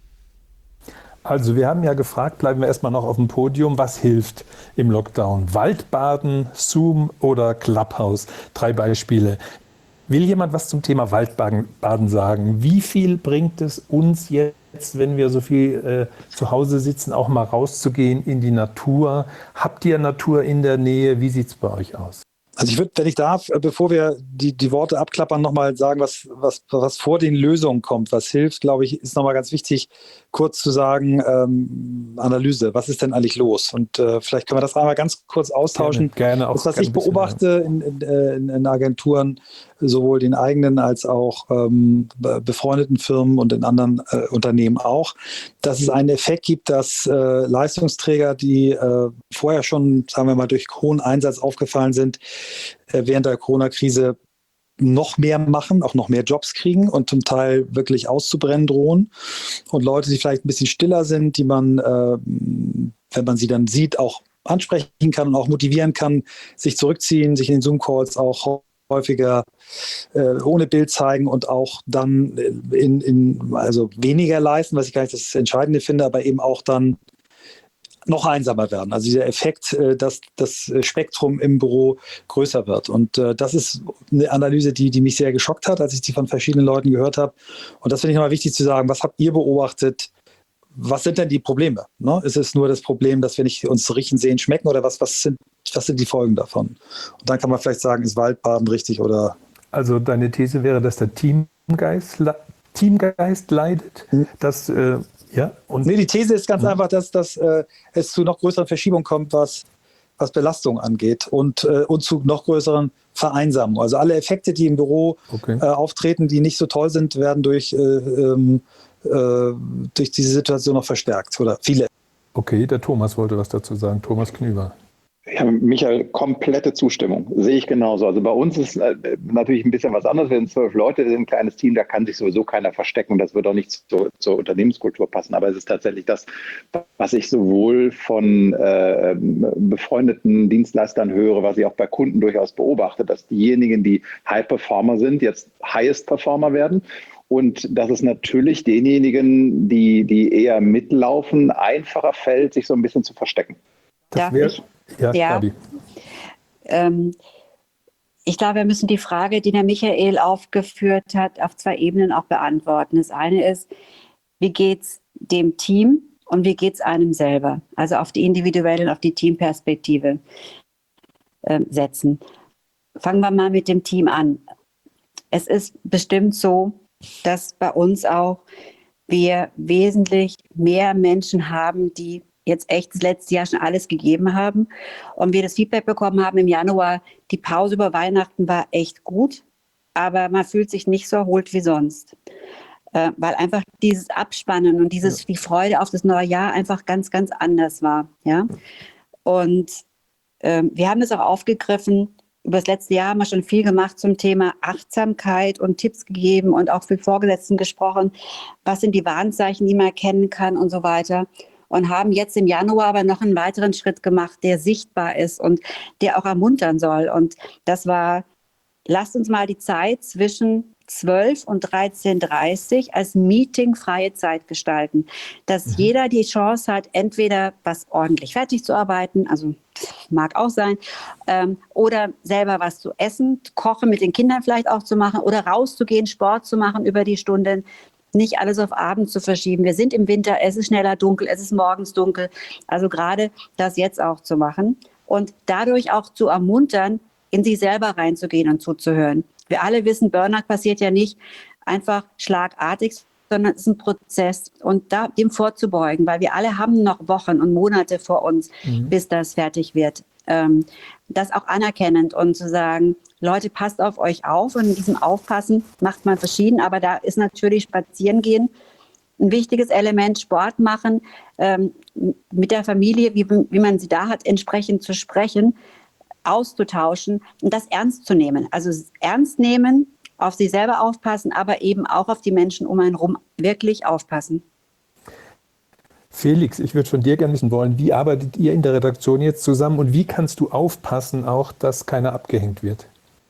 Also wir haben ja gefragt, bleiben wir erstmal noch auf dem Podium, was hilft im Lockdown? Waldbaden, Zoom oder Clubhouse? Drei Beispiele. Will jemand was zum Thema Waldbaden Baden sagen? Wie viel bringt es uns jetzt, wenn wir so viel äh, zu Hause sitzen, auch mal rauszugehen in die Natur? Habt ihr Natur in der Nähe? Wie sieht es bei euch aus? Also ich würde, wenn ich darf, bevor wir die, die Worte abklappern, nochmal sagen, was, was, was vor den Lösungen kommt, was hilft, glaube ich, ist nochmal ganz wichtig, kurz zu sagen, ähm, Analyse, was ist denn eigentlich los? Und äh, vielleicht können wir das einmal ganz kurz austauschen. Gerne, gerne auch. Das, was ich beobachte in, in, in Agenturen, sowohl den eigenen als auch ähm, befreundeten Firmen und in anderen äh, Unternehmen auch, dass es einen Effekt gibt, dass äh, Leistungsträger, die äh, vorher schon, sagen wir mal, durch hohen Einsatz aufgefallen sind, äh, während der Corona-Krise noch mehr machen, auch noch mehr Jobs kriegen und zum Teil wirklich auszubrennen drohen. Und Leute, die vielleicht ein bisschen stiller sind, die man, äh, wenn man sie dann sieht, auch ansprechen kann und auch motivieren kann, sich zurückziehen, sich in den Zoom-Calls auch häufiger äh, ohne Bild zeigen und auch dann in, in also weniger leisten, was ich gar nicht das Entscheidende finde, aber eben auch dann noch einsamer werden. Also dieser Effekt, äh, dass das Spektrum im Büro größer wird. Und äh, das ist eine Analyse, die, die mich sehr geschockt hat, als ich die von verschiedenen Leuten gehört habe. Und das finde ich nochmal wichtig zu sagen. Was habt ihr beobachtet? Was sind denn die Probleme? Ne? Ist es nur das Problem, dass wir nicht uns riechen, sehen, schmecken oder was, was, sind, was sind die Folgen davon? Und dann kann man vielleicht sagen, ist Waldbaden richtig oder... Also deine These wäre, dass der Teamgeist, Teamgeist leidet, hm. dass... Äh, ja, und nee, die These ist ganz hm. einfach, dass, dass äh, es zu noch größeren Verschiebungen kommt, was, was Belastung angeht und, äh, und zu noch größeren Vereinsamungen. Also alle Effekte, die im Büro okay. äh, auftreten, die nicht so toll sind, werden durch... Äh, ähm, durch diese Situation noch verstärkt oder viele. Okay, der Thomas wollte was dazu sagen. Thomas Knüber. Ja, Michael, komplette Zustimmung. Sehe ich genauso. Also bei uns ist äh, natürlich ein bisschen was anderes. Wir sind zwölf Leute, wir sind ein kleines Team, da kann sich sowieso keiner verstecken. Das wird auch nicht zu, zur Unternehmenskultur passen. Aber es ist tatsächlich das, was ich sowohl von äh, befreundeten Dienstleistern höre, was ich auch bei Kunden durchaus beobachte, dass diejenigen, die High Performer sind, jetzt Highest Performer werden. Und dass es natürlich denjenigen, die, die eher mitlaufen, einfacher fällt, sich so ein bisschen zu verstecken. Darf ich? Ja, ja. Ähm, ich glaube, wir müssen die Frage, die der Michael aufgeführt hat, auf zwei Ebenen auch beantworten. Das eine ist, wie geht es dem Team und wie geht es einem selber? Also auf die individuelle und auf die Teamperspektive äh, setzen. Fangen wir mal mit dem Team an. Es ist bestimmt so, dass bei uns auch wir wesentlich mehr Menschen haben, die jetzt echt das letzte Jahr schon alles gegeben haben. Und wir das Feedback bekommen haben im Januar, die Pause über Weihnachten war echt gut, aber man fühlt sich nicht so erholt wie sonst. Äh, weil einfach dieses Abspannen und dieses, die Freude auf das neue Jahr einfach ganz, ganz anders war. Ja? Und äh, wir haben es auch aufgegriffen. Über das letzte Jahr haben wir schon viel gemacht zum Thema Achtsamkeit und Tipps gegeben und auch mit Vorgesetzten gesprochen. Was sind die Warnzeichen, die man erkennen kann und so weiter. Und haben jetzt im Januar aber noch einen weiteren Schritt gemacht, der sichtbar ist und der auch ermuntern soll. Und das war, lasst uns mal die Zeit zwischen zwölf und dreizehn Uhr dreißig als meetingfreie Zeit gestalten. Dass mhm. jeder die Chance hat, entweder was ordentlich fertig zu arbeiten, also mag auch sein, ähm, oder selber was zu essen, kochen mit den Kindern vielleicht auch zu machen oder rauszugehen, Sport zu machen über die Stunden. Nicht alles auf Abend zu verschieben. Wir sind im Winter, es ist schneller dunkel, es ist morgens dunkel. Also gerade das jetzt auch zu machen und dadurch auch zu ermuntern, in sich selber reinzugehen und zuzuhören. Wir alle wissen, Burnout passiert ja nicht einfach schlagartig, sondern es ist ein Prozess und da dem vorzubeugen, weil wir alle haben noch Wochen und Monate vor uns, mhm. bis das fertig wird. Ähm, das auch anerkennend und zu sagen, Leute, passt auf euch auf und in diesem Aufpassen macht man verschieden, aber da ist natürlich Spazierengehen ein wichtiges Element, Sport machen, ähm, mit der Familie, wie, wie man sie da hat, entsprechend zu sprechen, auszutauschen und das ernst zu nehmen. Also ernst nehmen, auf sich selber aufpassen, aber eben auch auf die Menschen um einen herum wirklich aufpassen. Felix, ich würde von dir gerne wissen wollen, wie arbeitet ihr in der Redaktion jetzt zusammen und wie kannst du aufpassen auch, dass keiner abgehängt wird?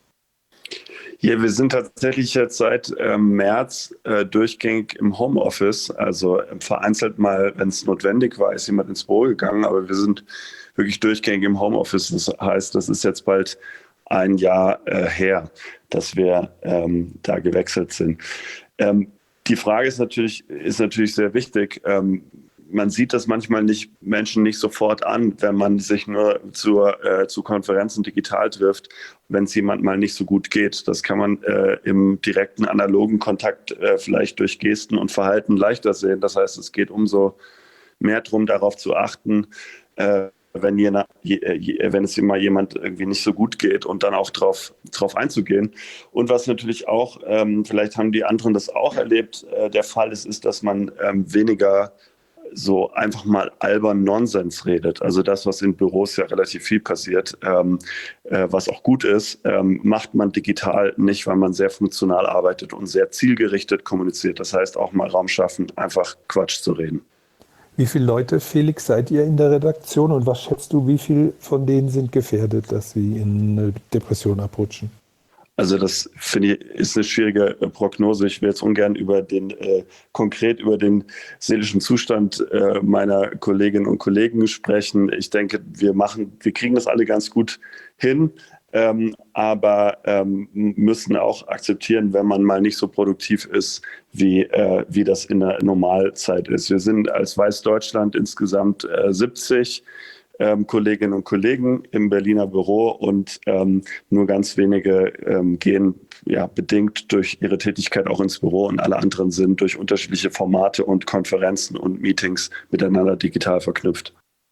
Ja, wir sind tatsächlich jetzt seit ähm, März äh, durchgängig im Homeoffice. Also äh, vereinzelt mal, wenn es notwendig war, ist jemand ins Büro gegangen, aber wir sind wirklich durchgängig im Homeoffice. Das heißt, das ist jetzt bald ein Jahr äh, her, dass wir ähm, da gewechselt sind. Ähm, die Frage ist natürlich, ist natürlich sehr wichtig. Ähm, Man sieht das manchmal nicht Menschen nicht sofort an, wenn man sich nur zur, äh, zu Konferenzen digital trifft, wenn es jemand mal nicht so gut geht. Das kann man äh, im direkten analogen Kontakt äh, vielleicht durch Gesten und Verhalten leichter sehen. Das heißt, es geht umso mehr darum, darauf zu achten, äh, wenn, je, je, wenn es mal jemand irgendwie nicht so gut geht und dann auch drauf, drauf einzugehen. Und was natürlich auch, ähm, vielleicht haben die anderen das auch erlebt, äh, der Fall ist, ist, dass man ähm, weniger so einfach mal albern Nonsens redet. Also das, was in Büros ja relativ viel passiert, ähm, äh, was auch gut ist, ähm, macht man digital nicht, weil man sehr funktional arbeitet und sehr zielgerichtet kommuniziert. Das heißt, auch mal Raum schaffen, einfach Quatsch zu reden. Wie viele Leute, Felix, seid ihr in der Redaktion und was schätzt du, wie viele von denen sind gefährdet, dass sie in eine Depression abrutschen? Also das finde ich ist eine schwierige äh, Prognose. Ich will jetzt ungern über den äh, konkret über den seelischen Zustand äh, meiner Kolleginnen und Kollegen sprechen. Ich denke, wir machen, wir kriegen das alle ganz gut hin, ähm, aber ähm, müssen auch akzeptieren, wenn man mal nicht so produktiv ist, wie äh, wie das in der Normalzeit ist. Wir sind als Weiß Deutschland insgesamt äh, siebzig. Ähm, Kolleginnen und Kollegen im Berliner Büro und ähm, nur ganz wenige ähm, gehen ja bedingt durch ihre Tätigkeit auch ins Büro und alle anderen sind durch unterschiedliche Formate und Konferenzen und Meetings miteinander digital verknüpft.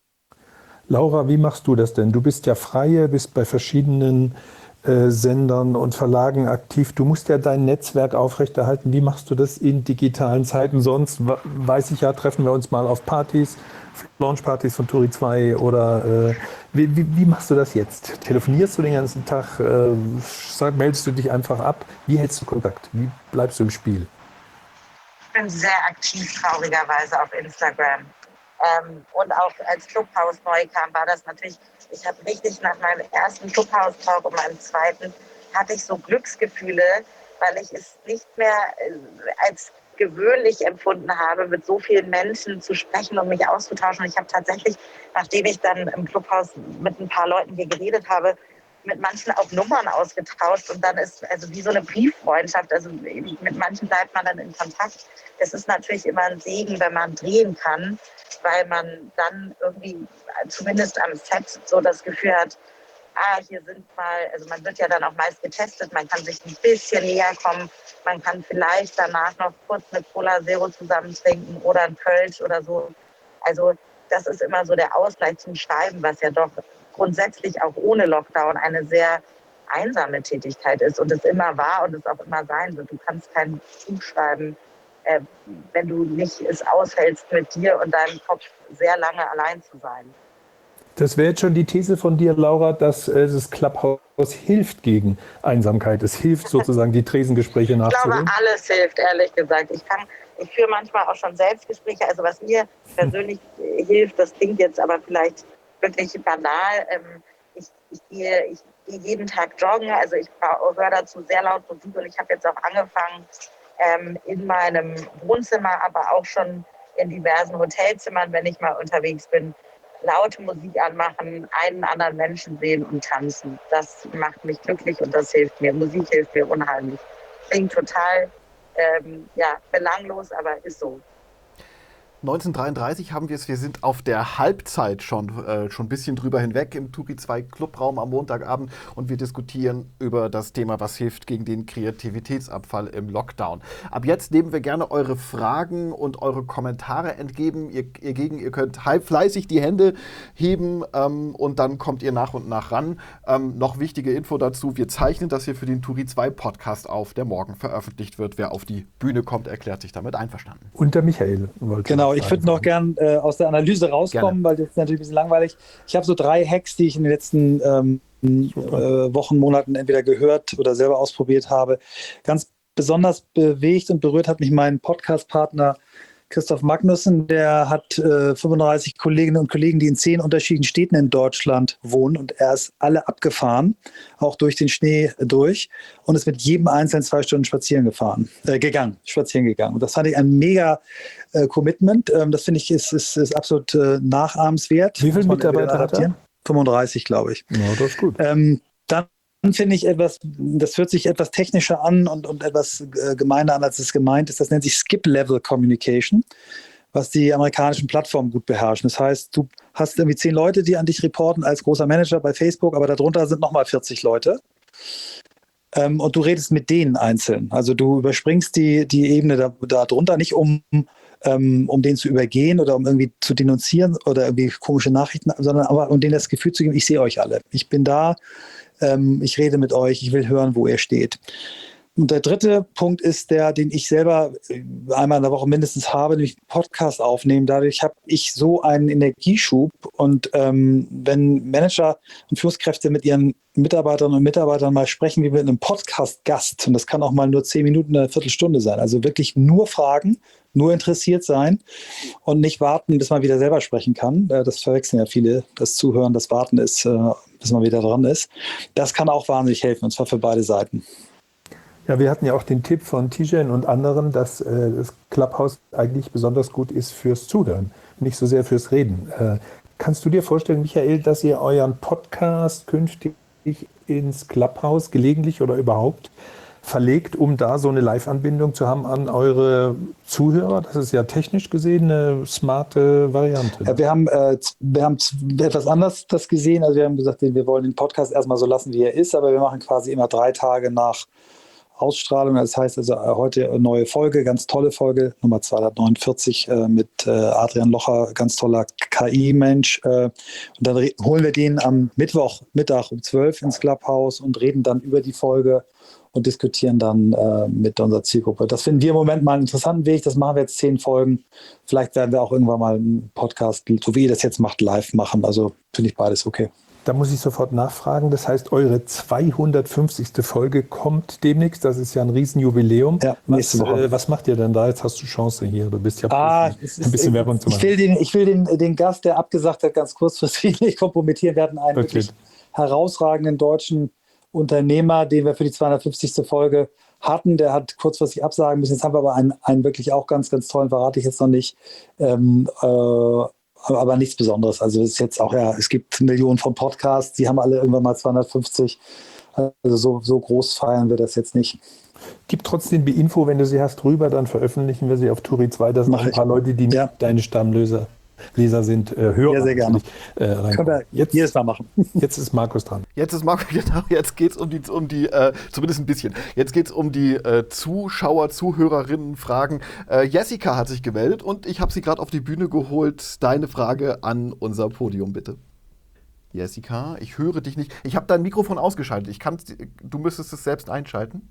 Laura, wie machst du das denn? Du bist ja Freie, bist bei verschiedenen äh, Sendern und Verlagen aktiv. Du musst ja dein Netzwerk aufrechterhalten. Wie machst du das in digitalen Zeiten? Sonst, weiß ich ja, treffen wir uns mal auf Partys, Launchpartys von Turi zwei oder äh, wie, wie, wie machst du das jetzt? Telefonierst du den ganzen Tag? Äh, sag, meldest du dich einfach ab? Wie hältst du Kontakt? Wie bleibst du im Spiel? Ich bin sehr aktiv, traurigerweise, auf Instagram. Ähm, und auch als Clubhouse neu kam, war das natürlich, ich habe richtig nach meinem ersten Clubhouse-Talk und meinem zweiten, hatte ich so Glücksgefühle, weil ich es nicht mehr äh, als gewöhnlich empfunden habe, mit so vielen Menschen zu sprechen und mich auszutauschen. Und ich habe tatsächlich, nachdem ich dann im Clubhaus mit ein paar Leuten hier geredet habe, mit manchen auch Nummern ausgetauscht und dann ist also wie so eine Brieffreundschaft, also mit manchen bleibt man dann in Kontakt. Es ist natürlich immer ein Segen, wenn man drehen kann, weil man dann irgendwie zumindest am Set so das Gefühl hat, ah, hier sind mal, also man wird ja dann auch meist getestet, man kann sich ein bisschen näher kommen, man kann vielleicht danach noch kurz eine Cola Zero zusammen trinken oder ein Kölsch oder so. Also das ist immer so der Ausgleich zum Schreiben, was ja doch grundsätzlich auch ohne Lockdown eine sehr einsame Tätigkeit ist und es immer war und es auch immer sein wird. Du kannst kein Buch schreiben, äh, wenn du nicht es aushältst, mit dir und deinem Kopf sehr lange allein zu sein. Das wäre jetzt schon die These von dir, Laura, dass äh, das Clubhouse hilft gegen Einsamkeit. Es hilft sozusagen, die Tresengespräche nachzuholen. Ich glaube, alles hilft, ehrlich gesagt. Ich kann, ich führe manchmal auch schon Selbstgespräche. Also was mir persönlich hm. hilft, das klingt jetzt aber vielleicht wirklich banal. Ähm, ich, ich, gehe, ich gehe jeden Tag joggen. Also ich höre dazu sehr laut Musik und ich habe jetzt auch angefangen, ähm, in meinem Wohnzimmer, aber auch schon in diversen Hotelzimmern, wenn ich mal unterwegs bin, laute Musik anmachen, einen anderen Menschen sehen und tanzen. Das macht mich glücklich und das hilft mir. Musik hilft mir unheimlich. Klingt total ähm, ja, belanglos, aber ist so. neunzehnhundertdreiunddreißig haben wir es, wir sind auf der Halbzeit schon, äh, schon ein bisschen drüber hinweg im Turi zwei Clubraum am Montagabend und wir diskutieren über das Thema, was hilft gegen den Kreativitätsabfall im Lockdown. Ab jetzt nehmen wir gerne eure Fragen und eure Kommentare entgegen. Ihr, ihr, gegen, ihr könnt halb fleißig die Hände heben ähm, und dann kommt ihr nach und nach ran. Ähm, noch wichtige Info dazu, wir zeichnen das hier für den Turi zwei Podcast auf, der morgen veröffentlicht wird. Wer auf die Bühne kommt, erklärt sich damit einverstanden. Und der Michael wollte Genau, ich würde noch gern äh, aus der Analyse rauskommen, Gerne. weil das ist natürlich ein bisschen langweilig. Ich habe so drei Hacks, die ich in den letzten ähm, äh, Wochen, Monaten entweder gehört oder selber ausprobiert habe. Ganz besonders bewegt und berührt hat mich mein Podcast-Partner Christoph Magnussen, der hat äh, fünfunddreißig Kolleginnen und Kollegen, die in zehn unterschiedlichen Städten in Deutschland wohnen und er ist alle abgefahren, auch durch den Schnee durch und ist mit jedem einzelnen zwei Stunden spazieren gefahren, äh, gegangen, spazieren gegangen. Und das fand ich ein mega äh, Commitment. Ähm, das finde ich ist, ist, ist absolut äh, nachahmenswert. Wie viele Mitarbeiter hat er? fünfunddreißig, glaube ich. Ja, das ist gut. Ähm, dann finde ich etwas, das hört sich etwas technischer an und, und etwas äh, gemeiner an, als es gemeint ist. Das nennt sich Skip-Level Communication, was die amerikanischen Plattformen gut beherrschen. Das heißt, du hast irgendwie zehn Leute, die an dich reporten als großer Manager bei Facebook, aber darunter sind nochmal vierzig Leute. Ähm, und du redest mit denen einzeln. Also du überspringst die, die Ebene da, darunter nicht, um, ähm, um den zu übergehen oder um irgendwie zu denunzieren oder irgendwie komische Nachrichten, sondern aber um denen das Gefühl zu geben, ich sehe euch alle. Ich bin da. Ich rede mit euch, ich will hören, wo ihr steht. Und der dritte Punkt ist der, den ich selber einmal in der Woche mindestens habe, nämlich Podcast aufnehmen. Dadurch habe ich so einen Energieschub. Und ähm, wenn Manager und Führungskräfte mit ihren Mitarbeiterinnen und Mitarbeitern mal sprechen wie mit einem Podcast-Gast, und das kann auch mal nur zehn Minuten, eine Viertelstunde sein, also wirklich nur fragen, nur interessiert sein und nicht warten, bis man wieder selber sprechen kann. Das verwechseln ja viele. Das Zuhören, das Warten ist, bis man wieder dran ist. Das kann auch wahnsinnig helfen, und zwar für beide Seiten. Ja, wir hatten ja auch den Tipp von Tijen und anderen, dass äh, das Clubhouse eigentlich besonders gut ist fürs Zuhören, nicht so sehr fürs Reden. Äh, kannst du dir vorstellen, Michael, dass ihr euren Podcast künftig ins Clubhouse gelegentlich oder überhaupt verlegt, um da so eine Live-Anbindung zu haben an eure Zuhörer? Das ist ja technisch gesehen eine smarte Variante. Ja, wir haben, äh, wir haben etwas anders das gesehen. Also wir haben gesagt, wir wollen den Podcast erstmal so lassen, wie er ist, aber wir machen quasi immer drei Tage nach Ausstrahlung. Das heißt also heute eine neue Folge, ganz tolle Folge, Nummer zweihundertneunundvierzig äh, mit äh, Adrian Locher, ganz toller K I-Mensch. Äh, und dann re- holen wir den am Mittwoch Mittag um zwölf ins Clubhouse und reden dann über die Folge und diskutieren dann äh, mit unserer Zielgruppe. Das finden wir im Moment mal einen interessanten Weg. Das machen wir jetzt zehn Folgen. Vielleicht werden wir auch irgendwann mal einen Podcast, so wie ihr das jetzt macht, live machen. Also finde ich beides okay. Da muss ich sofort nachfragen. Das heißt, eure zweihundertfünfzigste Folge kommt demnächst. Das ist ja ein Riesenjubiläum. Ja, nächste was, Woche. Äh, was macht ihr denn da? Jetzt hast du Chance hier. Du bist ja ah, ein bisschen Werbung zu machen. Ich will, den, ich will den, den Gast, der abgesagt hat, ganz kurzfristig nicht kompromittieren. Wir hatten einen okay. wirklich herausragenden deutschen Unternehmer, den wir für die zweihundertfünfzigste Folge hatten. Der hat kurzfristig absagen müssen. Jetzt haben wir aber einen, einen wirklich auch ganz, ganz tollen, verrate ich jetzt noch nicht. Ähm, äh, aber nichts Besonderes. Also es ist jetzt auch, ja, es gibt Millionen von Podcasts, die haben alle irgendwann mal zweihundertfünfzig. Also so, so groß feiern wir das jetzt nicht. Gib trotzdem die Info, wenn du sie hast, rüber, dann veröffentlichen wir sie auf Turi zwei. Da sind noch ein paar Leute, die nicht ja. deine Stammleser Leser sind, äh, Hörer. Ja, sehr gerne. Äh, Können wir jetzt jedes Mal machen. Jetzt ist Markus dran. Jetzt ist Markus, genau, jetzt geht es um die, um die äh, zumindest ein bisschen, jetzt geht es um die äh, Zuschauer, Zuhörerinnen Fragen. Äh, Jessica hat sich gemeldet und ich habe sie gerade auf die Bühne geholt. Deine Frage an unser Podium, bitte. Jessica, ich höre dich nicht. Ich habe dein Mikrofon ausgeschaltet. Ich kann, du müsstest es selbst einschalten.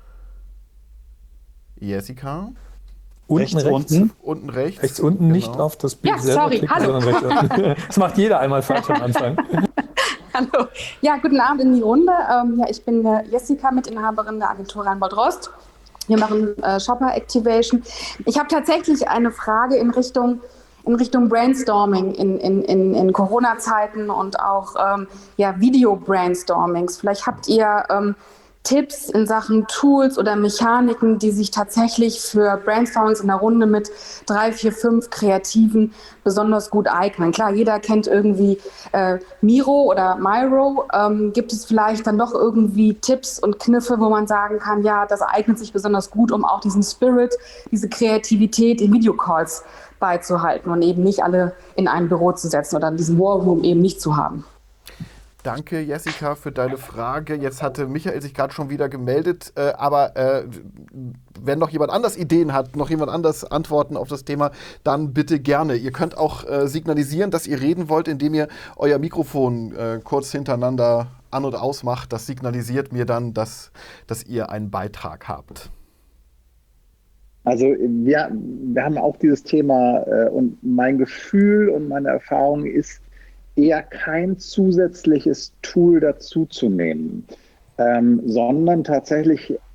Jessica? Unten rechts, rechts, unten. Unten rechts. Rechts unten, genau. nicht auf das Bild Ja, selber sorry, klicken, hallo. sondern rechts unten. Das macht jeder einmal falsch am Anfang. Hallo. Ja, guten Abend in die Runde. Ähm, ja, ich bin äh, Jessica, Mitinhaberin der Agentur Rheinbold Rost. Wir machen äh, Shopper Activation. Ich habe tatsächlich eine Frage in Richtung, in Richtung Brainstorming in, in, in, in Corona-Zeiten und auch ähm, ja, Video-Brainstormings. Vielleicht habt ihr ähm, Tipps in Sachen Tools oder Mechaniken, die sich tatsächlich für Brainstormings in der Runde mit drei, vier, fünf Kreativen besonders gut eignen. Klar, jeder kennt irgendwie äh, Miro oder Miro. Ähm, gibt es vielleicht dann doch irgendwie Tipps und Kniffe, wo man sagen kann, ja, das eignet sich besonders gut, um auch diesen Spirit, diese Kreativität in Videocalls beizuhalten und eben nicht alle in ein Büro zu setzen oder diesen War Room eben nicht zu haben. Danke, Jessica, für deine Frage. Jetzt hatte Michael sich gerade schon wieder gemeldet, äh, aber äh, wenn noch jemand anders Ideen hat, noch jemand anders Antworten auf das Thema, dann bitte gerne. Ihr könnt auch äh, signalisieren, dass ihr reden wollt, indem ihr euer Mikrofon äh, kurz hintereinander an- und ausmacht. Das signalisiert mir dann, dass, dass ihr einen Beitrag habt. Also wir, wir haben auch dieses Thema äh, und mein Gefühl und meine Erfahrung ist, eher kein zusätzliches Tool dazuzunehmen, ähm, sondern tatsächlich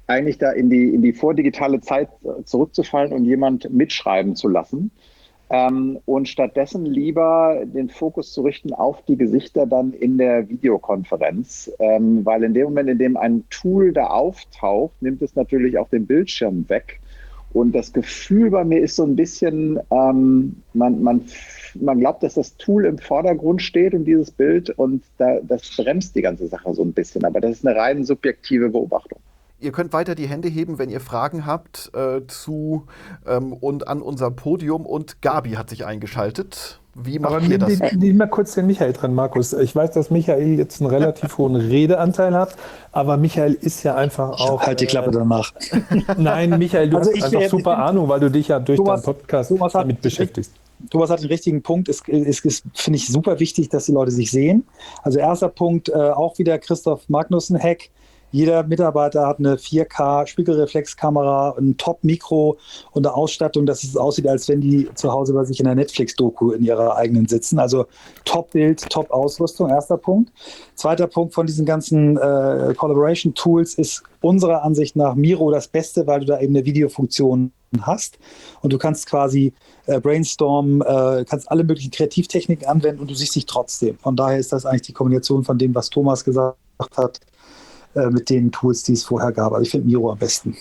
eigentlich da in die, in die vordigitale Zeit zurückzufallen und jemand mitschreiben zu lassen. Ähm, und stattdessen lieber den Fokus zu richten auf die Gesichter dann in der Videokonferenz, ähm, weil in dem Moment, in dem ein Tool da auftaucht, nimmt es natürlich auch den Bildschirm weg. Und das Gefühl bei mir ist so ein bisschen, ähm, man, man, man glaubt, dass das Tool im Vordergrund steht und dieses Bild und da, das bremst die ganze Sache so ein bisschen. Aber das ist eine rein subjektive Beobachtung. Ihr könnt weiter die Hände heben, wenn ihr Fragen habt äh, zu ähm, und an unser Podium. Und Gabi hat sich eingeschaltet. Wie macht Aber ihr das? nimm, nimm mal kurz den Michael dran, Markus. Ich weiß, dass Michael jetzt einen relativ hohen Redeanteil hat, aber Michael ist ja einfach auch... Halt die Klappe danach. Nein, Michael, du Also hast ich, einfach äh, super ich, Ahnung, weil du dich ja durch Thomas, deinen Podcast Thomas hat, damit beschäftigst. Thomas hat den richtigen Punkt. Es ist, ist finde ich, super wichtig, dass die Leute sich sehen. Also erster Punkt, äh, auch wieder Christoph Magnussen-Hack. Jeder Mitarbeiter hat eine vier K Spiegelreflexkamera, ein Top-Mikro und eine Ausstattung, dass es aussieht, als wenn die zu Hause bei sich in der Netflix-Doku in ihrer eigenen sitzen. Also Top-Bild, Top-Ausrüstung, erster Punkt. Zweiter Punkt von diesen ganzen äh, Collaboration-Tools ist unserer Ansicht nach Miro das Beste, weil du da eben eine Videofunktion hast und du kannst quasi äh, brainstormen, äh, kannst alle möglichen Kreativtechniken anwenden und du siehst dich trotzdem. Von daher ist das eigentlich die Kombination von dem, was Thomas gesagt hat, mit den Tools, die es vorher gab. Also ich finde Miro am besten.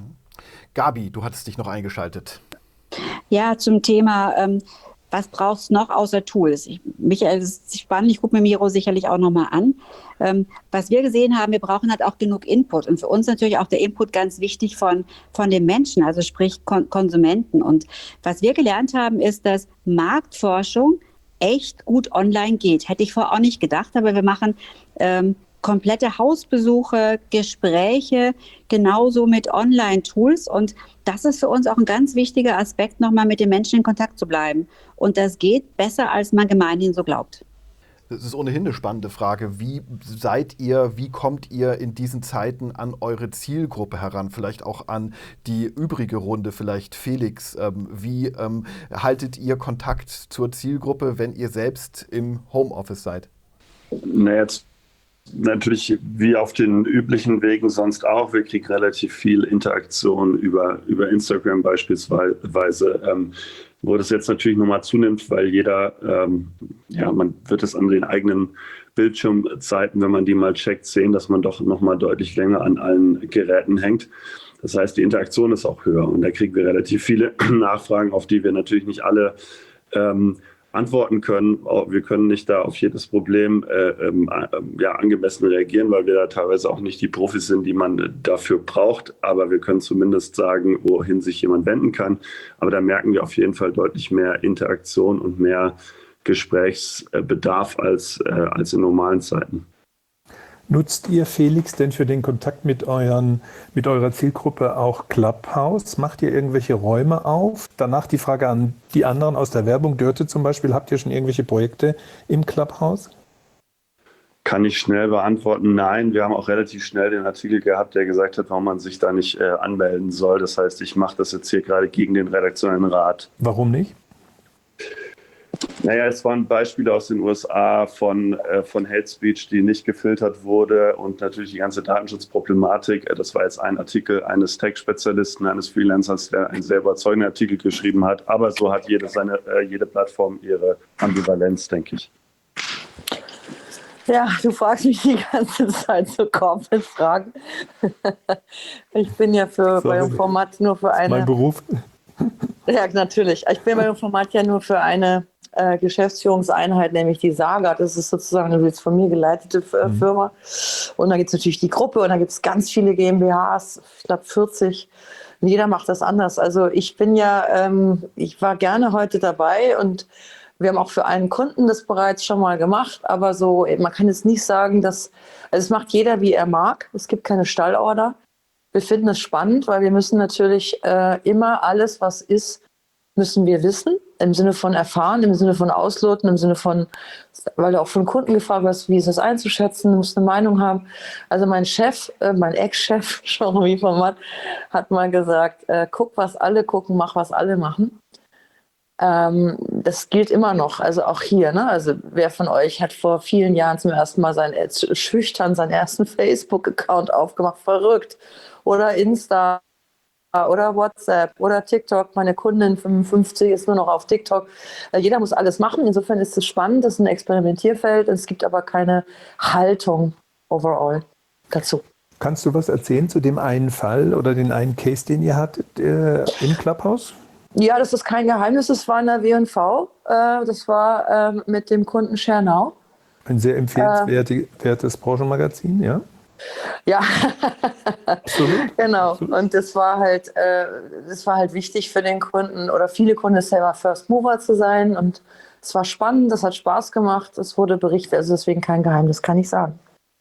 Gabi, du hattest dich noch eingeschaltet. Ja, zum Thema, ähm, was brauchst du noch außer Tools? Ich, Michael, das ist spannend, ich gucke mir Miro sicherlich auch nochmal an. Ähm, was wir gesehen haben, wir brauchen halt auch genug Input. Und für uns natürlich auch der Input ganz wichtig von, von den Menschen, also sprich Kon- Konsumenten. Und was wir gelernt haben, ist, dass Marktforschung echt gut online geht. Hätte ich vorher auch nicht gedacht, aber wir machen ähm, komplette Hausbesuche, Gespräche, genauso mit Online-Tools. Und das ist für uns auch ein ganz wichtiger Aspekt, nochmal mit den Menschen in Kontakt zu bleiben. Und das geht besser, als man gemeinhin so glaubt. Das ist ohnehin eine spannende Frage. Wie seid ihr, wie kommt ihr in diesen Zeiten an eure Zielgruppe heran? Vielleicht auch an die übrige Runde, vielleicht Felix. Ähm, wie ähm, haltet ihr Kontakt zur Zielgruppe, wenn ihr selbst im Homeoffice seid? Na, jetzt natürlich wie auf den üblichen Wegen sonst auch. Wir kriegen relativ viel Interaktion über, über Instagram beispielsweise, ähm, wo das jetzt natürlich nochmal zunimmt, weil jeder, ähm, ja, man wird es an den eigenen Bildschirmzeiten, wenn man die mal checkt, sehen, dass man doch nochmal deutlich länger an allen Geräten hängt. Das heißt, die Interaktion ist auch höher und da kriegen wir relativ viele Nachfragen, auf die wir natürlich nicht alle ähm, antworten können. Wir können nicht da auf jedes Problem äh, ähm, ja, angemessen reagieren, weil wir da teilweise auch nicht die Profis sind, die man dafür braucht. Aber wir können zumindest sagen, wohin sich jemand wenden kann. Aber da merken wir auf jeden Fall deutlich mehr Interaktion und mehr Gesprächsbedarf als, äh, als in normalen Zeiten. Nutzt ihr, Felix, denn für den Kontakt mit, euren, mit eurer Zielgruppe auch Clubhouse? Macht ihr irgendwelche Räume auf? Danach die Frage an die anderen aus der Werbung. Dörte zum Beispiel, habt ihr schon irgendwelche Projekte im Clubhouse? Kann ich schnell beantworten, nein. Wir haben auch relativ schnell den Artikel gehabt, der gesagt hat, warum man sich da nicht äh, anmelden soll. Das heißt, ich mache das jetzt hier gerade gegen den redaktionellen Rat. Warum nicht? Naja, es waren Beispiele aus den U S A von, äh, von Hate Speech, die nicht gefiltert wurde und natürlich die ganze Datenschutzproblematik. Äh, das war jetzt ein Artikel eines Tech-Spezialisten, eines Freelancers, der einen sehr überzeugenden Artikel geschrieben hat. Aber so hat jede, seine, äh, jede Plattform ihre Ambivalenz, denke ich. Ja, du fragst mich die ganze Zeit so Corporate-Fragen. Ich bin ja für, bei dem Format nur für eine... Mein Beruf. Ja, natürlich. Ich bin bei dem Format ja nur für eine äh, Geschäftsführungseinheit, nämlich die Saga. Das ist sozusagen eine jetzt von mir geleitete äh, Mhm. Firma. Und da gibt es natürlich die Gruppe und da gibt es ganz viele GmbHs, ich glaube vierzig. Und jeder macht das anders. Also ich bin ja, ähm, ich war gerne heute dabei und wir haben auch für einen Kunden das bereits schon mal gemacht. Aber so, man kann jetzt nicht sagen, dass, also es macht jeder, wie er mag. Es gibt keine Stallorder. Wir finden es spannend, weil wir müssen natürlich äh, immer alles, was ist, müssen wir wissen. Im Sinne von erfahren, im Sinne von ausloten, im Sinne von, weil du auch von Kunden gefragt hast, wie ist das einzuschätzen, du musst eine Meinung haben. Also mein Chef, äh, mein Ex-Chef, Jean-Louis von Matt, hat mal gesagt, äh, guck, was alle gucken, mach, was alle machen. Ähm, das gilt immer noch, also auch hier. Ne? Also wer von euch hat vor vielen Jahren zum ersten Mal sein, äh, schüchtern seinen ersten Facebook-Account aufgemacht? Verrückt. Oder Insta oder WhatsApp oder TikTok. Meine Kundin fünfundfünfzig ist nur noch auf TikTok. Äh, jeder muss alles machen. Insofern ist es spannend, das ist ein Experimentierfeld. Es gibt aber keine Haltung overall dazu. Kannst du was erzählen zu dem einen Fall oder den einen Case, den ihr hattet äh, im Clubhouse? Ja, das ist kein Geheimnis. Das war in der W und V. Äh, das war ähm, mit dem Kunden Schernau. Ein sehr empfehlenswertes äh, Branchenmagazin, ja? Ja, absolut. Genau. Absolut. Und das war halt, äh, das war halt wichtig für den Kunden oder viele Kunden, selber First Mover zu sein. Und es war spannend, das hat Spaß gemacht. Es wurde berichtet, also deswegen kein Geheimnis, kann ich sagen.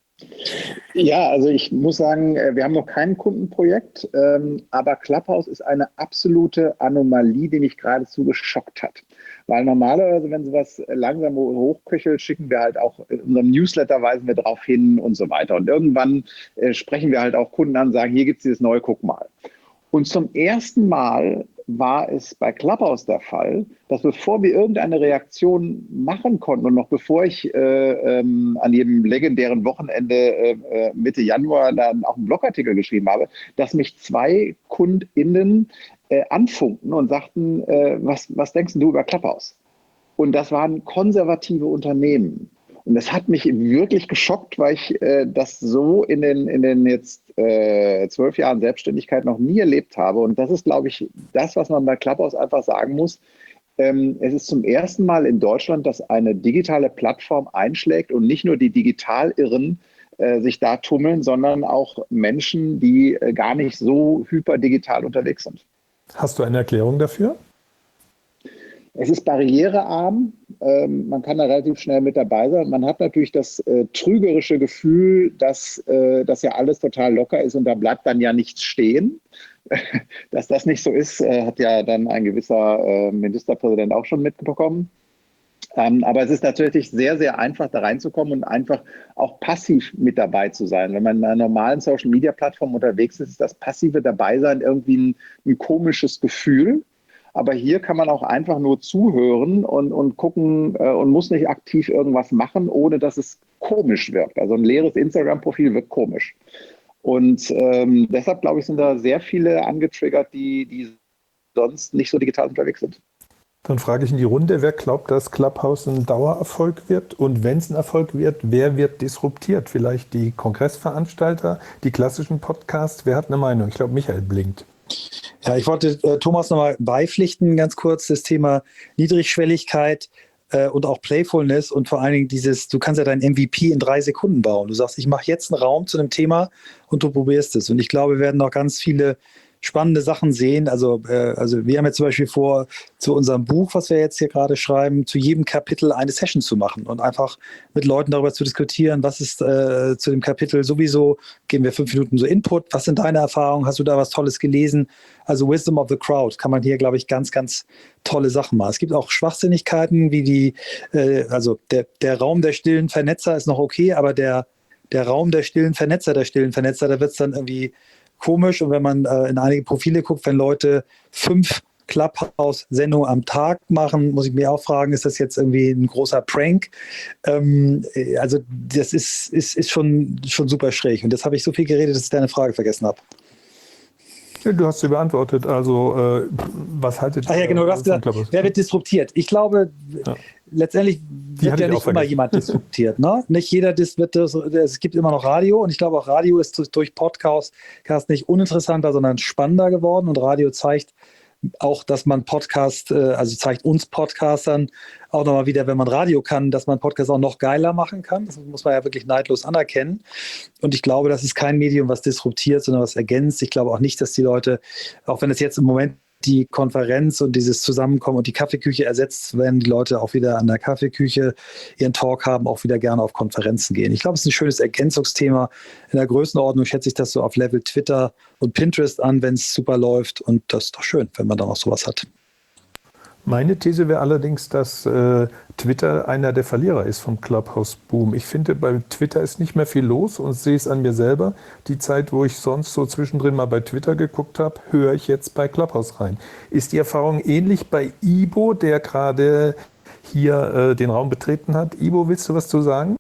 Ja, also ich muss sagen, wir haben noch kein Kundenprojekt, aber Clubhouse ist eine absolute Anomalie, die mich geradezu geschockt hat. Weil normalerweise, wenn sowas langsam hochköchelt, schicken wir halt auch in unserem Newsletter, weisen wir darauf hin und so weiter. Und irgendwann sprechen wir halt auch Kunden an und sagen, hier gibt es dieses neue, guck mal. Und zum ersten Mal war es bei Clubhouse der Fall, dass bevor wir irgendeine Reaktion machen konnten und noch bevor ich äh, ähm, an jedem legendären Wochenende äh, Mitte Januar dann auch einen Blogartikel geschrieben habe, dass mich zwei KundInnen äh, anfunkten und sagten, äh, was, was denkst du über Clubhouse? Und das waren konservative Unternehmen. Und das hat mich wirklich geschockt, weil ich äh, das so in den, in den jetzt äh, zwölf Jahren Selbstständigkeit noch nie erlebt habe. Und das ist, glaube ich, das, was man bei Clubhouse einfach sagen muss. Ähm, es ist zum ersten Mal in Deutschland, dass eine digitale Plattform einschlägt und nicht nur die Digitalirren äh, sich da tummeln, sondern auch Menschen, die äh, gar nicht so hyperdigital unterwegs sind. Hast du eine Erklärung dafür? Es ist barrierearm, ähm, man kann da relativ schnell mit dabei sein. Man hat natürlich das äh, trügerische Gefühl, dass äh, das ja alles total locker ist und da bleibt dann ja nichts stehen. Dass das nicht so ist, äh, hat ja dann ein gewisser äh, Ministerpräsident auch schon mitbekommen. Ähm, aber es ist natürlich sehr, sehr einfach, da reinzukommen und einfach auch passiv mit dabei zu sein. Wenn man in einer normalen Social-Media-Plattform unterwegs ist, ist das passive Dabeisein irgendwie ein, ein komisches Gefühl. Aber hier kann man auch einfach nur zuhören und, und gucken äh, und muss nicht aktiv irgendwas machen, ohne dass es komisch wirkt. Also ein leeres Instagram-Profil wirkt komisch. Und ähm, deshalb, glaube ich, sind da sehr viele angetriggert, die, die sonst nicht so digital unterwegs sind. Dann frage ich in die Runde, wer glaubt, dass Clubhouse ein Dauererfolg wird? Und wenn es ein Erfolg wird, wer wird disruptiert? Vielleicht die Kongressveranstalter, die klassischen Podcasts? Wer hat eine Meinung? Ich glaube, Michael blinkt. Ja, ich wollte äh, Thomas nochmal beipflichten, ganz kurz, das Thema Niedrigschwelligkeit äh, und auch Playfulness und vor allen Dingen dieses, du kannst ja dein M V P in drei Sekunden bauen. Du sagst, ich mache jetzt einen Raum zu einem Thema und du probierst es. Und ich glaube, wir werden noch ganz viele spannende Sachen sehen. Also, äh, also wir haben jetzt zum Beispiel vor, zu unserem Buch, was wir jetzt hier gerade schreiben, zu jedem Kapitel eine Session zu machen und einfach mit Leuten darüber zu diskutieren, was ist äh, zu dem Kapitel sowieso, geben wir fünf Minuten so Input, was sind deine Erfahrungen, hast du da was Tolles gelesen? Also Wisdom of the Crowd kann man hier, glaube ich, ganz, ganz tolle Sachen machen. Es gibt auch Schwachsinnigkeiten, wie die, äh, also der, der Raum der stillen Vernetzer ist noch okay, aber der, der Raum der stillen Vernetzer, der stillen Vernetzer, da wird es dann irgendwie komisch. Und wenn man äh, in einige Profile guckt, wenn Leute fünf Clubhouse-Sendungen am Tag machen, muss ich mir auch fragen, ist das jetzt irgendwie ein großer Prank? Ähm, also das ist, ist, ist schon, schon super schräg. Und jetzt habe ich so viel geredet, dass ich deine Frage vergessen habe. Ja, du hast sie beantwortet. Also äh, was haltet ihr? Ach ja, genau, du hast gesagt, wer wird disruptiert? Ich glaube, ja. letztendlich wird ja nicht immer jemand disruptiert. Ne? Nicht jeder wird, es gibt immer noch Radio und ich glaube auch Radio ist durch Podcast nicht uninteressanter, sondern spannender geworden und Radio zeigt auch, dass man Podcast, also zeigt uns Podcastern auch nochmal wieder, wenn man Radio kann, dass man Podcast auch noch geiler machen kann. Das muss man ja wirklich neidlos anerkennen. Und ich glaube, das ist kein Medium, was disruptiert, sondern was ergänzt. Ich glaube auch nicht, dass die Leute, auch wenn es jetzt im Moment die Konferenz und dieses Zusammenkommen und die Kaffeeküche ersetzt, wenn die Leute auch wieder an der Kaffeeküche ihren Talk haben, auch wieder gerne auf Konferenzen gehen. Ich glaube, es ist ein schönes Ergänzungsthema. In der Größenordnung schätze ich das so auf Level Twitter und Pinterest an, wenn es super läuft. Und das ist doch schön, wenn man da noch sowas hat. Meine These wäre allerdings, dass äh, Twitter einer der Verlierer ist vom Clubhouse-Boom. Ich finde, bei Twitter ist nicht mehr viel los und sehe es an mir selber. Die Zeit, wo ich sonst so zwischendrin mal bei Twitter geguckt habe, höre ich jetzt bei Clubhouse rein. Ist die Erfahrung ähnlich bei Ibo, der gerade hier äh, den Raum betreten hat? Ibo, willst du was zu sagen?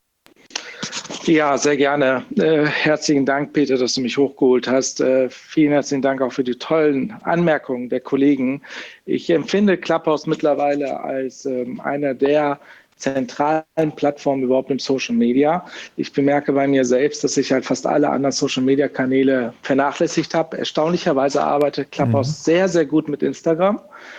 Ja, sehr gerne. Äh, herzlichen Dank, Peter, dass du mich hochgeholt hast. Äh, vielen herzlichen Dank auch für die tollen Anmerkungen der Kollegen. Ich empfinde Clubhouse mittlerweile als ähm, einer der zentralen Plattformen überhaupt im Social Media. Ich bemerke bei mir selbst, dass ich halt fast alle anderen Social Media Kanäle vernachlässigt habe. Erstaunlicherweise arbeitet Clubhouse mhm. sehr, sehr gut mit Instagram.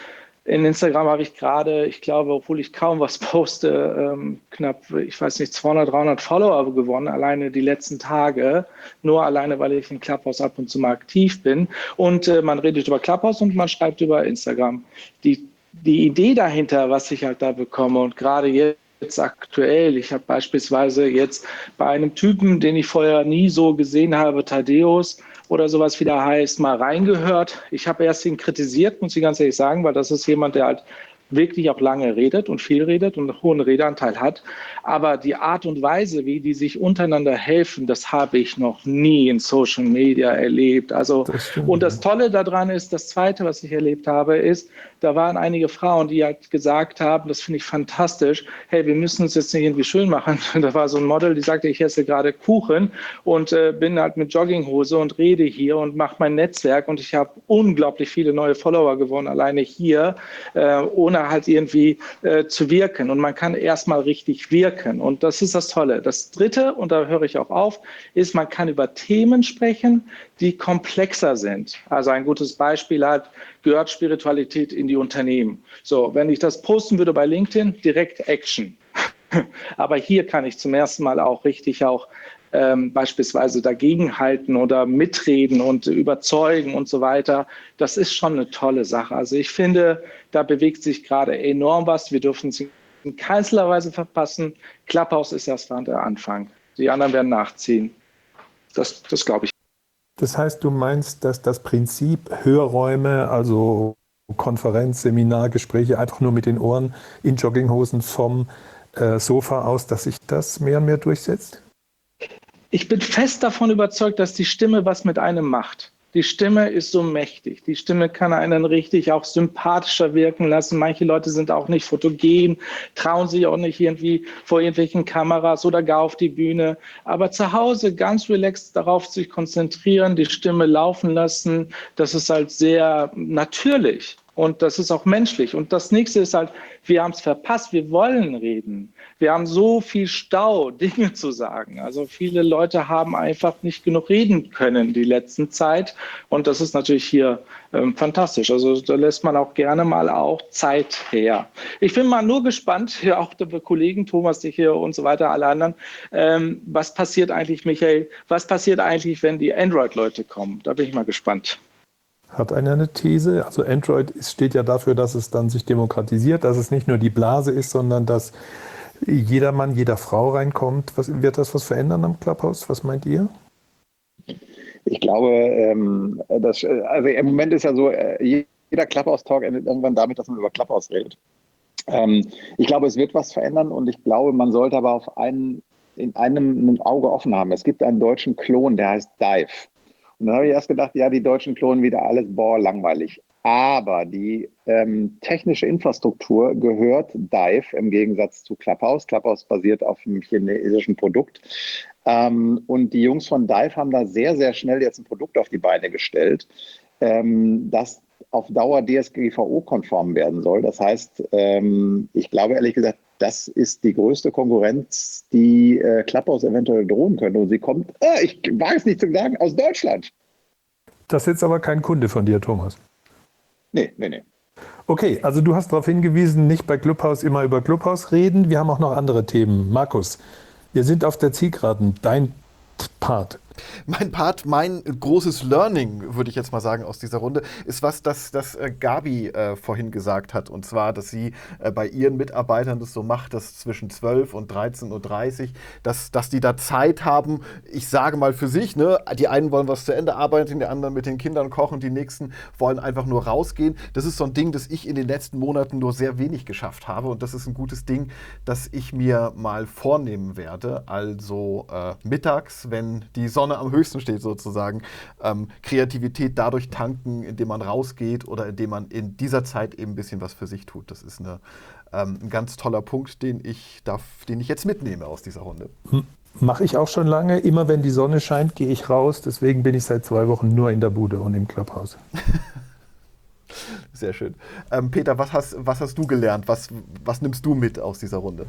In Instagram habe ich gerade, ich glaube, obwohl ich kaum was poste, ähm, knapp, ich weiß nicht, zweihundert, dreihundert Follower gewonnen, alleine die letzten Tage. Nur alleine, weil ich in Clubhouse ab und zu mal aktiv bin. Und äh, man redet über Clubhouse und man schreibt über Instagram. Die, die Idee dahinter, was ich halt da bekomme und gerade jetzt, Jetzt aktuell. Ich habe beispielsweise jetzt bei einem Typen, den ich vorher nie so gesehen habe, Thaddeus oder sowas wie der heißt, mal reingehört. Ich habe erst ihn kritisiert, muss ich ganz ehrlich sagen, weil das ist jemand, der halt wirklich auch lange redet und viel redet und einen hohen Redeanteil hat. Aber die Art und Weise, wie die sich untereinander helfen, das habe ich noch nie in Social Media erlebt. Also, das und das Tolle daran ist, das Zweite, was ich erlebt habe, ist, da waren einige Frauen, die halt gesagt haben, das finde ich fantastisch, hey, wir müssen uns jetzt nicht irgendwie schön machen. Da war so ein Model, die sagte, ich esse gerade Kuchen und äh, bin halt mit Jogginghose und rede hier und mache mein Netzwerk und ich habe unglaublich viele neue Follower gewonnen, alleine hier, äh, ohne halt irgendwie äh, zu wirken. Und man kann erstmal richtig wirken. Und das ist das Tolle. Das Dritte, und da höre ich auch auf, ist, man kann über Themen sprechen, die komplexer sind. Also ein gutes Beispiel hat, gehört Spiritualität in die Unternehmen. So, wenn ich das posten würde bei LinkedIn, direkt Action. Aber hier kann ich zum ersten Mal auch richtig auch ähm, beispielsweise dagegenhalten oder mitreden und überzeugen und so weiter. Das ist schon eine tolle Sache. Also ich finde, da bewegt sich gerade enorm was. Wir dürfen es in keinster Weise verpassen. Clubhouse ist erst der Anfang. Die anderen werden nachziehen. Das, das glaube ich. Das heißt, du meinst, dass das Prinzip Hörräume, also Konferenz, Seminar, Gespräche einfach nur mit den Ohren in Jogginghosen vom äh, Sofa aus, dass sich das mehr und mehr durchsetzt? Ich bin fest davon überzeugt, dass die Stimme was mit einem macht. Die Stimme ist so mächtig. Die Stimme kann einen richtig auch sympathischer wirken lassen. Manche Leute sind auch nicht fotogen, trauen sich auch nicht irgendwie vor irgendwelchen Kameras oder gar auf die Bühne. Aber zu Hause ganz relaxed darauf sich konzentrieren, die Stimme laufen lassen, das ist halt sehr natürlich. Und das ist auch menschlich. Und das Nächste ist halt, wir haben es verpasst, wir wollen reden. Wir haben so viel Stau, Dinge zu sagen. Also viele Leute haben einfach nicht genug reden können die letzten Zeit. Und das ist natürlich hier ähm, fantastisch. Also da lässt man auch gerne mal auch Zeit her. Ich bin mal nur gespannt, ja auch der Kollegen, Thomas, dich hier und so weiter, alle anderen, ähm, was passiert eigentlich, Michael, was passiert eigentlich, wenn die Android-Leute kommen? Da bin ich mal gespannt. Hat einer eine These? Also Android steht ja dafür, dass es dann sich demokratisiert, dass es nicht nur die Blase ist, sondern dass jeder Mann, jeder Frau reinkommt. Was, wird das was verändern am Clubhouse? Was meint ihr? Ich glaube, ähm, das, also im Moment ist ja so, jeder Clubhouse-Talk endet irgendwann damit, dass man über Clubhouse redet. Ähm, ich glaube, es wird was verändern und ich glaube, man sollte aber auf einen, in einem ein Auge offen haben. Es gibt einen deutschen Klon, der heißt Dive. Und dann habe ich erst gedacht, ja, die Deutschen klonen wieder alles, boah, langweilig. Aber die ähm, technische Infrastruktur gehört Dive im Gegensatz zu Clubhouse. Clubhouse basiert auf einem chinesischen Produkt. Ähm, und die Jungs von Dive haben da sehr, sehr schnell jetzt ein Produkt auf die Beine gestellt, ähm, das auf Dauer D S G V O-konform werden soll. Das heißt, ähm, ich glaube ehrlich gesagt, das ist die größte Konkurrenz, die äh, Clubhouse eventuell drohen könnte. Und sie kommt, äh, ich wage es nicht zu sagen, aus Deutschland. Das ist jetzt aber kein Kunde von dir, Thomas. Nee, nee, nee. Okay, also du hast darauf hingewiesen, nicht bei Clubhouse immer über Clubhouse reden. Wir haben auch noch andere Themen. Markus, wir sind auf der Zielgeraden. Dein Part. Mein Part, mein großes Learning, würde ich jetzt mal sagen, aus dieser Runde, ist was, das, das äh, Gabi äh, vorhin gesagt hat. Und zwar, dass sie äh, bei ihren Mitarbeitern das so macht, dass zwischen zwölf und dreizehn Uhr dreißig, dass, dass die da Zeit haben, ich sage mal für sich, ne, die einen wollen was zu Ende arbeiten, die anderen mit den Kindern kochen, die nächsten wollen einfach nur rausgehen. Das ist so ein Ding, das ich in den letzten Monaten nur sehr wenig geschafft habe. Und das ist ein gutes Ding, das ich mir mal vornehmen werde. Also äh, mittags, wenn die Sonne am höchsten steht sozusagen, ähm, Kreativität dadurch tanken, indem man rausgeht oder indem man in dieser Zeit eben ein bisschen was für sich tut. Das ist eine, ähm, ein ganz toller Punkt, den ich, darf, den ich jetzt mitnehme aus dieser Runde. Hm. Mache ich auch schon lange. Immer wenn die Sonne scheint, gehe ich raus. Deswegen bin ich seit zwei Wochen nur in der Bude und im Clubhouse. Sehr schön. Ähm, Peter, was hast, was hast du gelernt? Was, was nimmst du mit aus dieser Runde?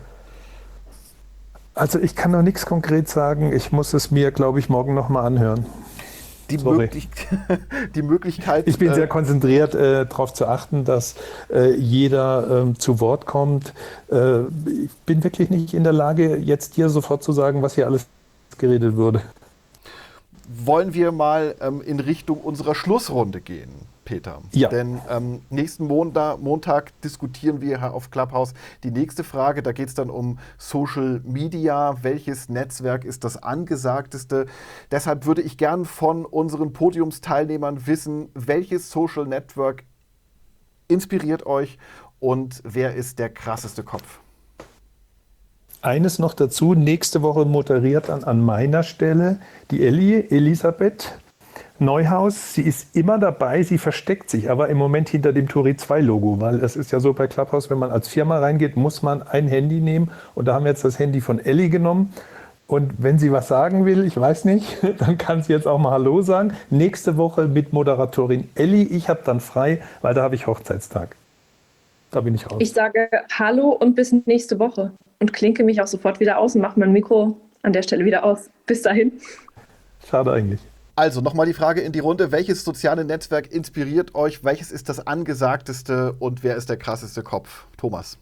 Also ich kann noch nichts konkret sagen. Ich muss es mir, glaube ich, morgen nochmal anhören. Die, möglich die Möglichkeit... Ich bin äh, sehr konzentriert, äh, darauf zu achten, dass äh, jeder äh, zu Wort kommt. Äh, ich bin wirklich nicht in der Lage, jetzt hier sofort zu sagen, was hier alles geredet wurde. Wollen wir mal ähm, in Richtung unserer Schlussrunde gehen, Peter? Ja. Denn ähm, nächsten Montag, Montag diskutieren wir auf Clubhouse die nächste Frage. Da geht es dann um Social Media. Welches Netzwerk ist das angesagteste? Deshalb würde ich gern von unseren Podiumsteilnehmern wissen, welches Social Network inspiriert euch und wer ist der krasseste Kopf? Eines noch dazu, nächste Woche moderiert dann an meiner Stelle die Elli, Elisabeth Neuhaus. Sie ist immer dabei, sie versteckt sich aber im Moment hinter dem Turi zwei Logo, weil es ist ja so bei Clubhouse, wenn man als Firma reingeht, muss man ein Handy nehmen und da haben wir jetzt das Handy von Elli genommen. Und wenn sie was sagen will, ich weiß nicht, dann kann sie jetzt auch mal Hallo sagen. Nächste Woche mit Moderatorin Elli, ich habe dann frei, weil da habe ich Hochzeitstag. Da bin ich raus. Ich sage Hallo und bis nächste Woche und klinke mich auch sofort wieder aus und mache mein Mikro an der Stelle wieder aus. Bis dahin. Schade eigentlich. Also nochmal die Frage in die Runde. Welches soziale Netzwerk inspiriert euch? Welches ist das angesagteste und wer ist der krasseste Kopf? Thomas.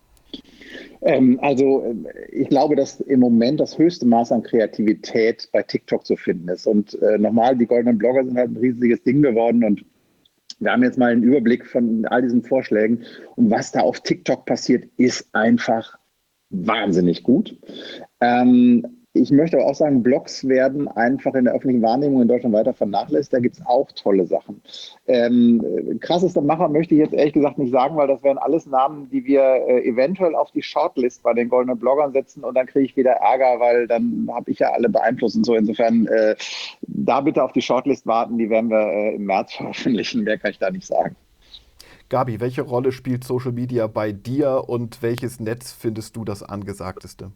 Ähm, also ich glaube, dass im Moment das höchste Maß an Kreativität bei TikTok zu finden ist. Und äh, nochmal, die goldenen Blogger sind halt ein riesiges Ding geworden und wir haben jetzt mal einen Überblick von all diesen Vorschlägen und was da auf TikTok passiert, ist einfach wahnsinnig gut. Ähm, ich möchte aber auch sagen, Blogs werden einfach in der öffentlichen Wahrnehmung in Deutschland weiter vernachlässigt. Da gibt es auch tolle Sachen. Ähm, krassester Macher möchte ich jetzt ehrlich gesagt nicht sagen, weil das wären alles Namen, die wir äh, eventuell auf die Shortlist bei den goldenen Bloggern setzen und dann kriege ich wieder Ärger, weil dann habe ich ja alle beeinflusst und so. Insofern äh, da bitte auf die Shortlist warten, die werden wir äh, im März veröffentlichen. Mehr kann ich da nicht sagen. Gabi, welche Rolle spielt Social Media bei dir und welches Netz findest du das angesagteste?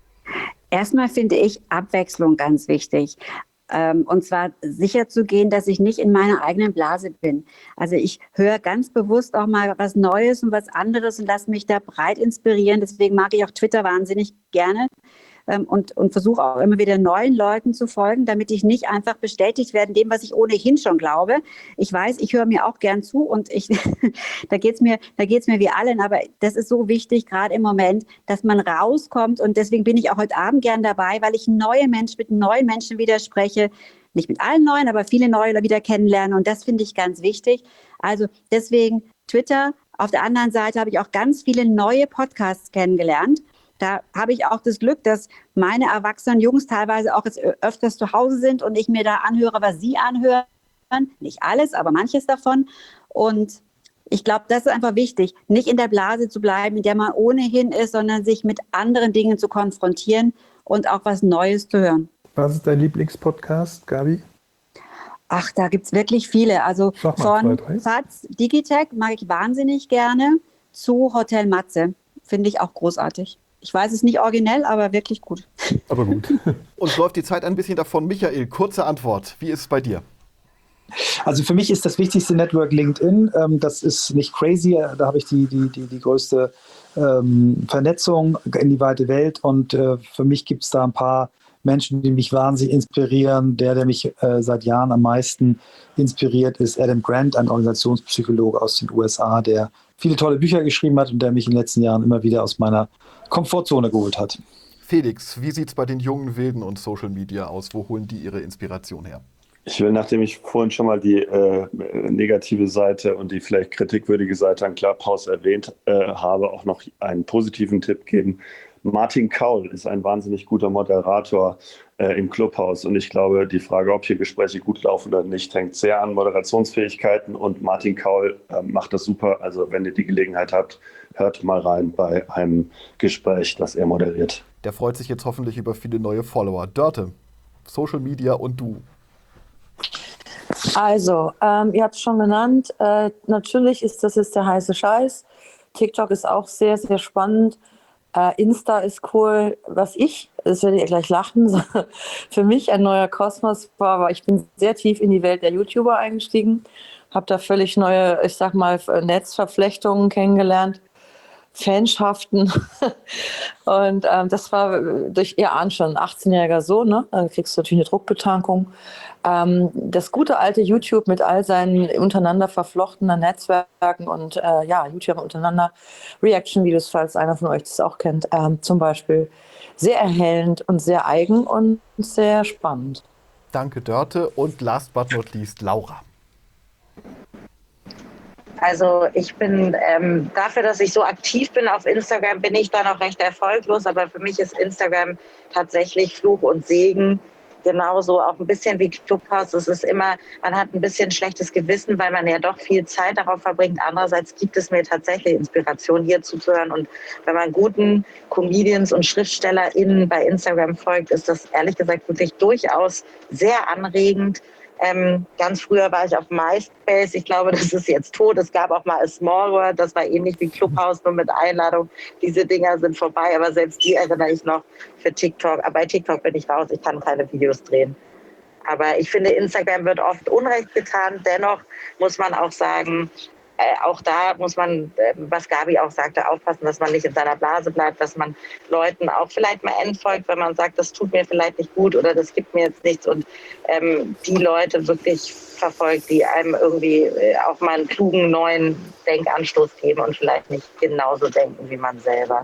Erstmal finde ich Abwechslung ganz wichtig. Ähm, und zwar sicher zu gehen, dass ich nicht in meiner eigenen Blase bin. Also ich höre ganz bewusst auch mal was Neues und was anderes und lasse mich da breit inspirieren. Deswegen mag ich auch Twitter wahnsinnig gerne. Ähm, und, und versuche auch immer wieder neuen Leuten zu folgen, damit ich nicht einfach bestätigt werde in dem, was ich ohnehin schon glaube. Ich weiß, ich höre mir auch gern zu und ich, da geht's mir, da geht's mir wie allen, aber das ist so wichtig, gerade im Moment, dass man rauskommt und deswegen bin ich auch heute Abend gern dabei, weil ich neue Menschen mit neuen Menschen wieder spreche. Nicht mit allen neuen, aber viele neue wieder kennenlernen und das finde ich ganz wichtig. Also deswegen Twitter. Auf der anderen Seite habe ich auch ganz viele neue Podcasts kennengelernt. Da habe ich auch das Glück, dass meine erwachsenen Jungs teilweise auch jetzt öfters zu Hause sind und ich mir da anhöre, was sie anhören. Nicht alles, aber manches davon. Und ich glaube, das ist einfach wichtig, nicht in der Blase zu bleiben, in der man ohnehin ist, sondern sich mit anderen Dingen zu konfrontieren und auch was Neues zu hören. Was ist dein Lieblingspodcast, Gabi? Ach, da gibt es wirklich viele. Also mal, von zwei, Fatz Digitech mag ich wahnsinnig gerne zu Hotel Matze. Finde ich auch großartig. Ich weiß, es ist nicht originell, aber wirklich gut. Aber gut. Uns läuft die Zeit ein bisschen davon. Michael, kurze Antwort. Wie ist es bei dir? Also für mich ist das wichtigste Network LinkedIn. Ähm, das ist nicht crazy. Da habe ich die, die, die, die größte ähm, Vernetzung in die weite Welt. Und äh, für mich gibt es da ein paar Menschen, die mich wahnsinnig inspirieren. Der, der mich äh, seit Jahren am meisten inspiriert, ist Adam Grant, ein Organisationspsychologe aus den U S A, der viele tolle Bücher geschrieben hat und der mich in den letzten Jahren immer wieder aus meiner Komfortzone geholt hat. Felix, wie sieht es bei den jungen Wilden und Social Media aus? Wo holen die ihre Inspiration her? Ich will, nachdem ich vorhin schon mal die äh, negative Seite und die vielleicht kritikwürdige Seite an Clubhouse erwähnt äh, habe, auch noch einen positiven Tipp geben. Martin Kaul ist ein wahnsinnig guter Moderator äh, im Clubhouse und ich glaube, die Frage, ob hier Gespräche gut laufen oder nicht, hängt sehr an Moderationsfähigkeiten und Martin Kaul äh, macht das super. Also wenn ihr die Gelegenheit habt, hört mal rein bei einem Gespräch, das er moderiert. Der freut sich jetzt hoffentlich über viele neue Follower. Dörte, Social Media und du. Also, ähm, ihr habt es schon genannt, äh, natürlich ist das jetzt der heiße Scheiß. TikTok ist auch sehr, sehr spannend. Äh, Insta ist cool. Was ich, das werdet ihr gleich lachen, für mich ein neuer Kosmos war, aber ich bin sehr tief in die Welt der YouTuber eingestiegen, habe da völlig neue, ich sag mal, Netzverflechtungen kennengelernt. Fanschaften und ähm, das war durch, ihr ahnt schon, ein achtzehnjähriger Sohn, ne? Dann kriegst du natürlich eine Druckbetankung. Ähm, das gute alte YouTube mit all seinen untereinander verflochtenen Netzwerken und äh, ja, YouTuber untereinander, Reaction-Videos, falls einer von euch das auch kennt, ähm, zum Beispiel, sehr erhellend und sehr eigen und sehr spannend. Danke, Dörte. Und last but not least, Laura. Also ich bin ähm, dafür, dass ich so aktiv bin auf Instagram, bin ich da noch recht erfolglos. Aber für mich ist Instagram tatsächlich Fluch und Segen. Genauso auch ein bisschen wie Clubhouse. Es ist immer, man hat ein bisschen schlechtes Gewissen, weil man ja doch viel Zeit darauf verbringt. Andererseits gibt es mir tatsächlich Inspiration, hier zuzuhören. Und wenn man guten Comedians und SchriftstellerInnen bei Instagram folgt, ist das ehrlich gesagt wirklich durchaus sehr anregend. Ähm, ganz früher war ich auf MySpace. Ich glaube, das ist jetzt tot. Es gab auch mal A Small World. Das war ähnlich wie Clubhouse, nur mit Einladung. Diese Dinger sind vorbei, aber selbst die erinnere ich noch für TikTok. Aber bei TikTok bin ich raus. Ich kann keine Videos drehen. Aber ich finde, Instagram wird oft Unrecht getan. Dennoch muss man auch sagen, äh, auch da muss man, äh, was Gabi auch sagte, aufpassen, dass man nicht in seiner Blase bleibt, dass man Leuten auch vielleicht mal entfolgt, wenn man sagt, das tut mir vielleicht nicht gut oder das gibt mir jetzt nichts und ähm, die Leute wirklich verfolgt, die einem irgendwie äh, auch mal einen klugen neuen Denkanstoß geben und vielleicht nicht genauso denken wie man selber.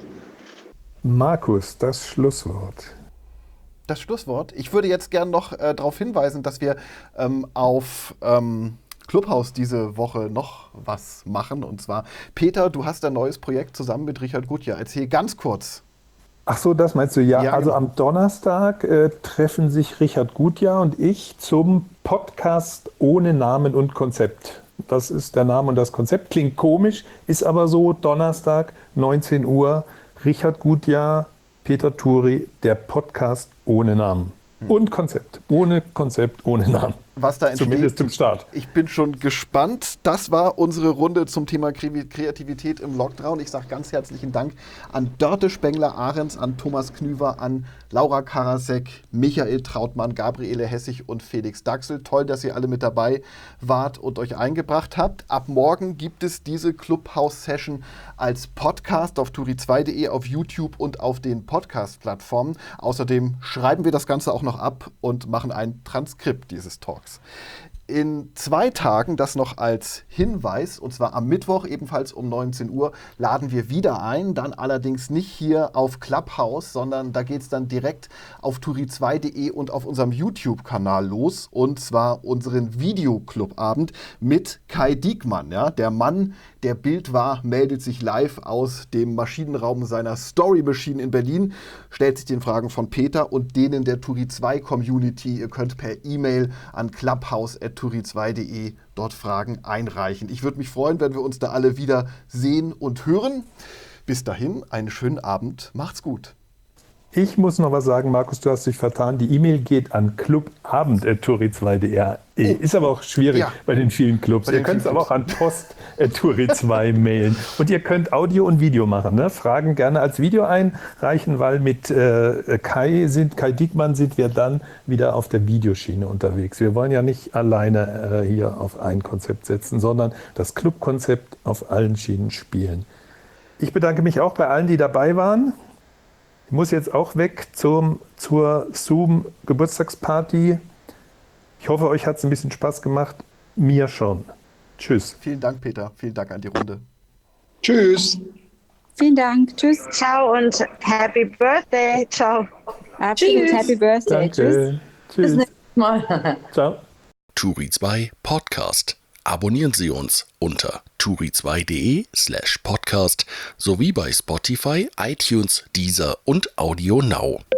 Markus, das Schlusswort. Das Schlusswort. Ich würde jetzt gerne noch äh, darauf hinweisen, dass wir ähm, auf ähm, Clubhouse diese Woche noch was machen. Und zwar, Peter, du hast ein neues Projekt zusammen mit Richard Gutjahr. Erzähl ganz kurz. Ach so, das meinst du? Ja, Ja, also genau. am Donnerstag äh, treffen sich Richard Gutjahr und ich zum Podcast ohne Namen und Konzept. Das ist der Name und das Konzept. Klingt komisch, ist aber so. Donnerstag, neunzehn Uhr, Richard Gutjahr, Peter Turi, der Podcast ohne Namen. Und Konzept. Ohne Konzept, ohne Namen. Was da entsteht. Zumindest zum Start. Ich bin schon gespannt. Das war unsere Runde zum Thema Kreativität im Lockdown. Ich sage ganz herzlichen Dank an Dörte Spengler-Ahrens, an Thomas Knüver, an Laura Karasek, Michael Trautmann, Gabriele Hessig und Felix Daxel. Toll, dass ihr alle mit dabei wart und euch eingebracht habt. Ab morgen gibt es diese Clubhouse-Session als Podcast auf turi zwei punkt de, auf YouTube und auf den Podcast-Plattformen. Außerdem schreiben wir das Ganze auch noch ab und machen ein Transkript dieses Talks. In zwei Tagen, das noch als Hinweis, und zwar am Mittwoch ebenfalls um neunzehn Uhr, laden wir wieder ein, dann allerdings nicht hier auf Clubhouse, sondern da geht es dann direkt auf turi zwei punkt de und auf unserem YouTube-Kanal los, und zwar unseren Videoclub-Abend mit Kai Diekmann. Ja? Der Mann, der Bild war, meldet sich live aus dem Maschinenraum seiner Story Machine in Berlin, stellt sich den Fragen von Peter und denen der Turi zwei Community. Ihr könnt per E-Mail an clubhouse at turi zwei punkt de dort Fragen einreichen. Ich würde mich freuen, wenn wir uns da alle wieder sehen und hören. Bis dahin, einen schönen Abend. Macht's gut. Ich muss noch was sagen, Markus, du hast dich vertan. Die E-Mail geht an clubabend at turi zwei punkt de. Oh. Ist aber auch schwierig Ja. bei den vielen Clubs. Bei Ihr den könnt es vielen aber auch an post at turi zwei mailen. Und ihr könnt Audio und Video machen. Ne? Fragen gerne als Video einreichen, weil mit äh, Kai, sind, Kai Diekmann sind wir dann wieder auf der Videoschiene unterwegs. Wir wollen ja nicht alleine äh, hier auf ein Konzept setzen, sondern das Clubkonzept auf allen Schienen spielen. Ich bedanke mich auch bei allen, die dabei waren. Ich muss jetzt auch weg zum, zur Zoom-Geburtstagsparty. Ich hoffe, euch hat es ein bisschen Spaß gemacht. Mir schon. Tschüss. Vielen Dank, Peter. Vielen Dank an die Runde. Tschüss. Vielen Dank. Tschüss. Ciao und Happy Birthday. Ciao. Absolut. Tschüss. Happy Birthday. Danke. Tschüss. Tschüss. Bis nächstes Mal. Ciao. Turi zwei Podcast. Abonnieren Sie uns unter turi zwei punkt de slash podcast sowie bei Spotify, iTunes, Deezer und Audio Now.